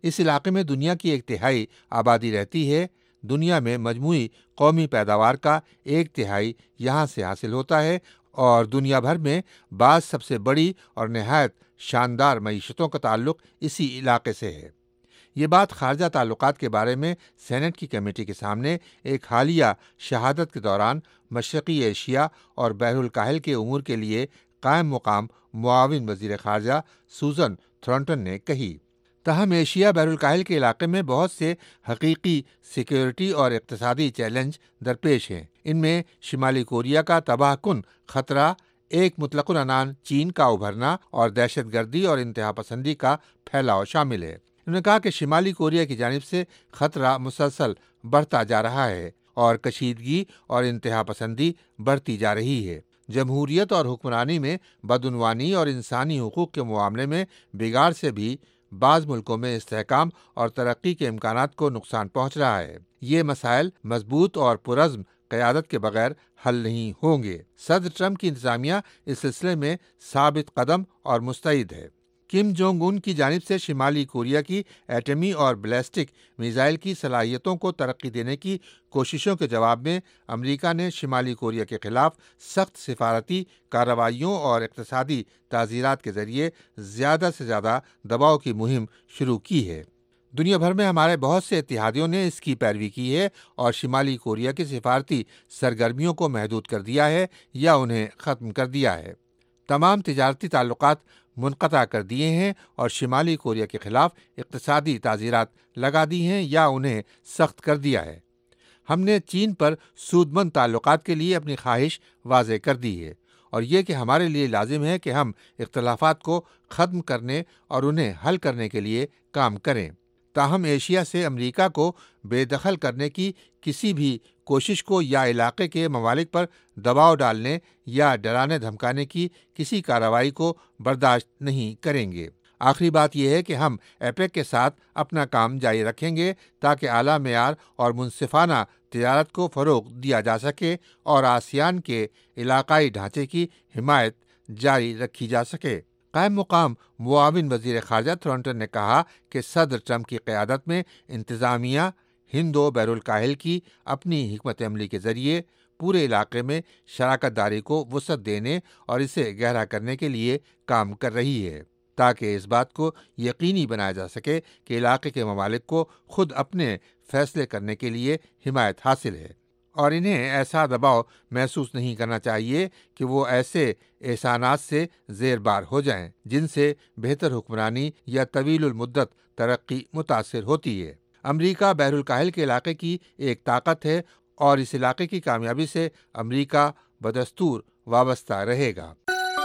इस इलाके में दुनिया की 1/3 आबादी रहती है। दुनिया में मजमूई कौमी पैदावार का 1/3 यहाँ से हासिल होता है और दुनिया भर में बाज़ सबसे बड़ी और नहायत शानदार मईशतों का ताल्लुक इसी इलाके से है। ये बात खारजा ताल्लुकात के बारे में सेनेट की कमेटी के सामने एक हालिया शहादत के दौरान मशरक़ी एशिया और बहरुल काहिल के उमूर के लिए कायम मुकाम मुआविन वज़ीर ख़ारजा सूज़न थॉर्नटन ने कही। तहम एशिया बहरुल काहिल के इलाके में बहुत से हकीकी सिक्योरिटी और इक़्तिसादी चैलेंज दरपेश हैं। इनमें शिमाली कोरिया का तबाहकुन खतरा, एक मुतलक़ुल अनान चीन का उभरना और दहशतगर्दी और इंतहा पसंदी का फैलाव शामिल है। उन्होंने कहा कि शिमाली कोरिया की जानिब से खतरा मुसलसल बढ़ता जा रहा है और कशीदगी और इंतहा पसंदी बढ़ती जा रही है। जमहूरियत और हुक्मरानी में बदउनवानी और इंसानी हुकूक के मामले में बिगाड़ से भी बाज़ मुल्कों में इस्तेहकाम और तरक्की के इम्कानात को नुकसान पहुँच रहा है। ये मसाइल मजबूत और पुरज़्म क़यादत के बगैर हल नहीं होंगे। सदर ट्रंप की इंतज़ामिया इस सिलसिले में साबित कदम और मुस्तैद है। किम जोंग उन की जानिब से शिमाली कोरिया की एटमी और बैलिस्टिक मिसाइल की सलाहियतों को तरक्की देने की कोशिशों के जवाब में अमेरिका ने शिमाली कोरिया के खिलाफ सख्त सिफारती कार्रवाइयों और इक़्तिसादी ताज़ीरात के ज़रिए ज़्यादा से ज़्यादा दबाव की मुहिम शुरू की है। दुनिया भर में हमारे बहुत से इत्तेहादियों ने इसकी पैरवी की है और शिमाली कोरिया की सिफारती सरगर्मियों को महदूद कर दिया है या उन्हें ख़त्म कर दिया है। तमाम तिजारती ताल्लुकात मुनक़ता कर दिए हैं और शिमाली कोरिया के खिलाफ इक़्तिसादी ताज़ीरात लगा दी हैं या उन्हें सख्त कर दिया है। हमने चीन पर सूदमंद ताल्लुकात के लिए अपनी ख्वाहिश वाज़े कर दी है और ये कि हमारे लिए लाजिम है कि हम इख्तलाफात को ख़त्म करने और उन्हें हल करने के लिए काम करें। ताहम एशिया से अमेरिका को बेदखल करने की किसी भी कोशिश को या इलाके के ममालिक पर दबाव डालने या डराने धमकाने की किसी कार्रवाई को बर्दाश्त नहीं करेंगे। आखिरी बात यह है कि हम एपेक के साथ अपना काम जारी रखेंगे ताकि आला मेयार और मुनसिफाना तिजारत को फ़रोग़ दिया जा सके और आसियान के इलाकाई ढांचे की हिमायत जारी रखी जा सके। कायम मुकाम मुआविन वज़ीर ख़ारजा थॉर्नटन ने कहा कि सदर ट्रंप की क़यादत में इंतज़ामिया हिंदो बैरुल काहिल की अपनी हिकमत अमली के ज़रिए पूरे इलाके में शराकत दारी को वसअत देने और इसे गहरा करने के लिए काम कर रही है ताकि इस बात को यकीनी बनाया जा सके कि इलाके के ममालिक को खुद अपने फ़ैसले करने के लिए हिमायत हासिल है और इन्हें ऐसा दबाव महसूस नहीं करना चाहिए कि वो ऐसे एहसानात से ज़ेरबार हो जाएं जिनसे बेहतर हुक्मरानी या तवीलुल मुद्दत तरक्की मुतासिर होती है। अमेरिका बहरुल काहिल के इलाके की एक ताकत है और इस इलाके की कामयाबी से अमेरिका बदस्तूर वाबस्ता रहेगा।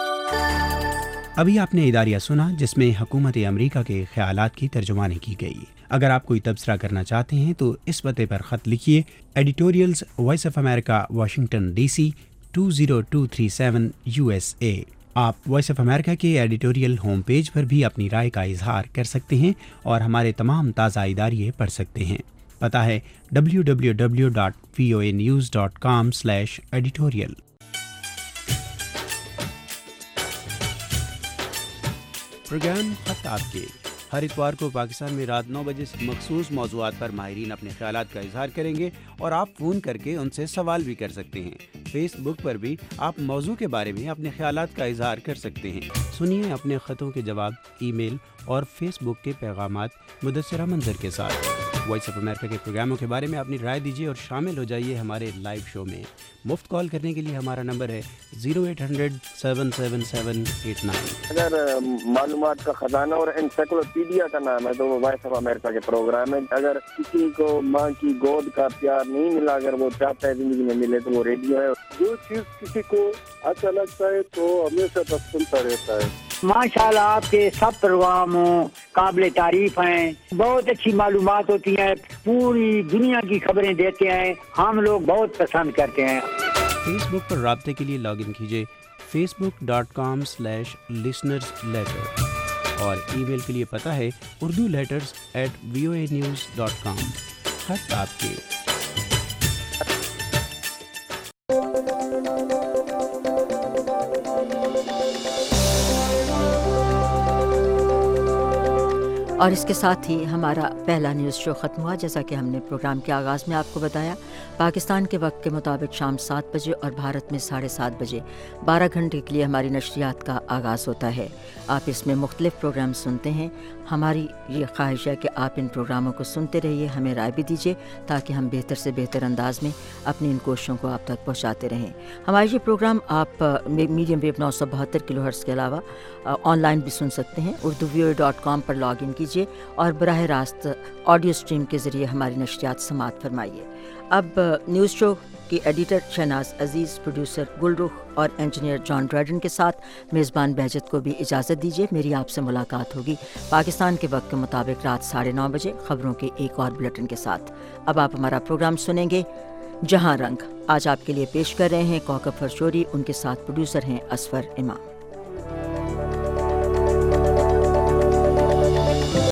अभी आपने इदारिया सुना जिसमें हुकूमत अमेरिका के ख्यालात की तर्जुमानी की गई। अगर आप कोई तबसरा करना चाहते हैं तो इस पते पर ख़त लिखिए editorials voice of America Washington DC 20237 USA। आप वॉइस ऑफ अमेरिका के एडिटोरियल होम पेज पर भी अपनी राय का इजहार कर सकते हैं और हमारे तमाम ताज़ा इदारिये पढ़ सकते हैं। पता है www.voanews.com/editorial। प्रोग्राम खत आपके हर इतवार को पाकिस्तान में रात 9 बजे से मखसूस मौज़ूआत पर माहिरीन अपने ख्यालात का इजहार करेंगे और आप फ़ोन करके उनसे सवाल भी कर सकते हैं। फेसबुक पर भी आप मौजू के बारे में अपने ख्यालात का इजहार कर सकते हैं। सुनिए अपने ख़तों के जवाब ईमेल और फेसबुक के पैगामात मुदस्सिरा मंजर के साथ। वॉइस ऑफ अमेरिका के प्रोग्रामों के बारे में अपनी राय दीजिए और शामिल हो जाइए हमारे लाइव शो में। मुफ्त कॉल करने के लिए हमारा नंबर है 0800-777-89। अगर मालूमात का खजाना और एनसाइक्लोपीडिया का नाम है तो वो वॉइस ऑफ अमेरिका के प्रोग्राम है। अगर किसी को माँ की गोद का प्यार नहीं मिला, अगर वो चाहता है जिंदगी में मिले तो वो रेडियो है। जो चीज किसी को अच्छा लगता है तो हमेशा तक सुनता रहता है। माशाल्लाह आपके सब प्रोग्राम काबिल तारीफ हैं, बहुत अच्छी मालूमात होती हैं, पूरी दुनिया की खबरें देते हैं, हम लोग बहुत पसंद करते हैं। फेसबुक पर राब्ते के लिए लॉगिन कीजिए facebook.com/listenersletter और ईमेल के लिए पता है urduletters@voanews.com। खत आपके। اور اس کے ساتھ ہی ہمارا پہلا نیوز شو ختم ہوا. جیسا کہ ہم نے پروگرام کے آغاز میں آپ کو بتایا، پاکستان کے وقت کے مطابق شام 7 بجے اور بھارت میں 7:30 بجے 12 گھنٹے کے لیے ہماری نشریات کا آغاز ہوتا ہے. آپ اس میں مختلف پروگرام سنتے ہیں. ہماری یہ خواہش ہے کہ آپ ان پروگراموں کو سنتے رہیے، ہمیں رائے بھی دیجیے تاکہ ہم بہتر سے بہتر انداز میں اپنی ان کوششوں کو آپ تک پہنچاتے رہیں. ہمارے یہ پروگرام آپ میڈیم ویو 972 کلو ہرٹز کے علاوہ آن لائن بھی سن سکتے ہیں. urduvoa.com پر لاگ ان کیجیے اور براہ راست آڈیو اسٹریم کے ذریعے ہماری نشریات سماعت فرمائیے. اب نیوز شو کی ایڈیٹر شہناز عزیز، پروڈیوسر گلرخ اور انجینئر جان ڈریڈن کے ساتھ میزبان بہجت کو بھی اجازت دیجیے. میری آپ سے ملاقات ہوگی پاکستان کے وقت کے مطابق رات 9:30 بجے خبروں کے ایک اور بلیٹن کے ساتھ. اب آپ ہمارا پروگرام سنیں گے جہاں رنگ. آج آپ کے لیے پیش کر رہے ہیں کوکب فرشوری، ان کے ساتھ پروڈیوسر ہیں اسفر امام.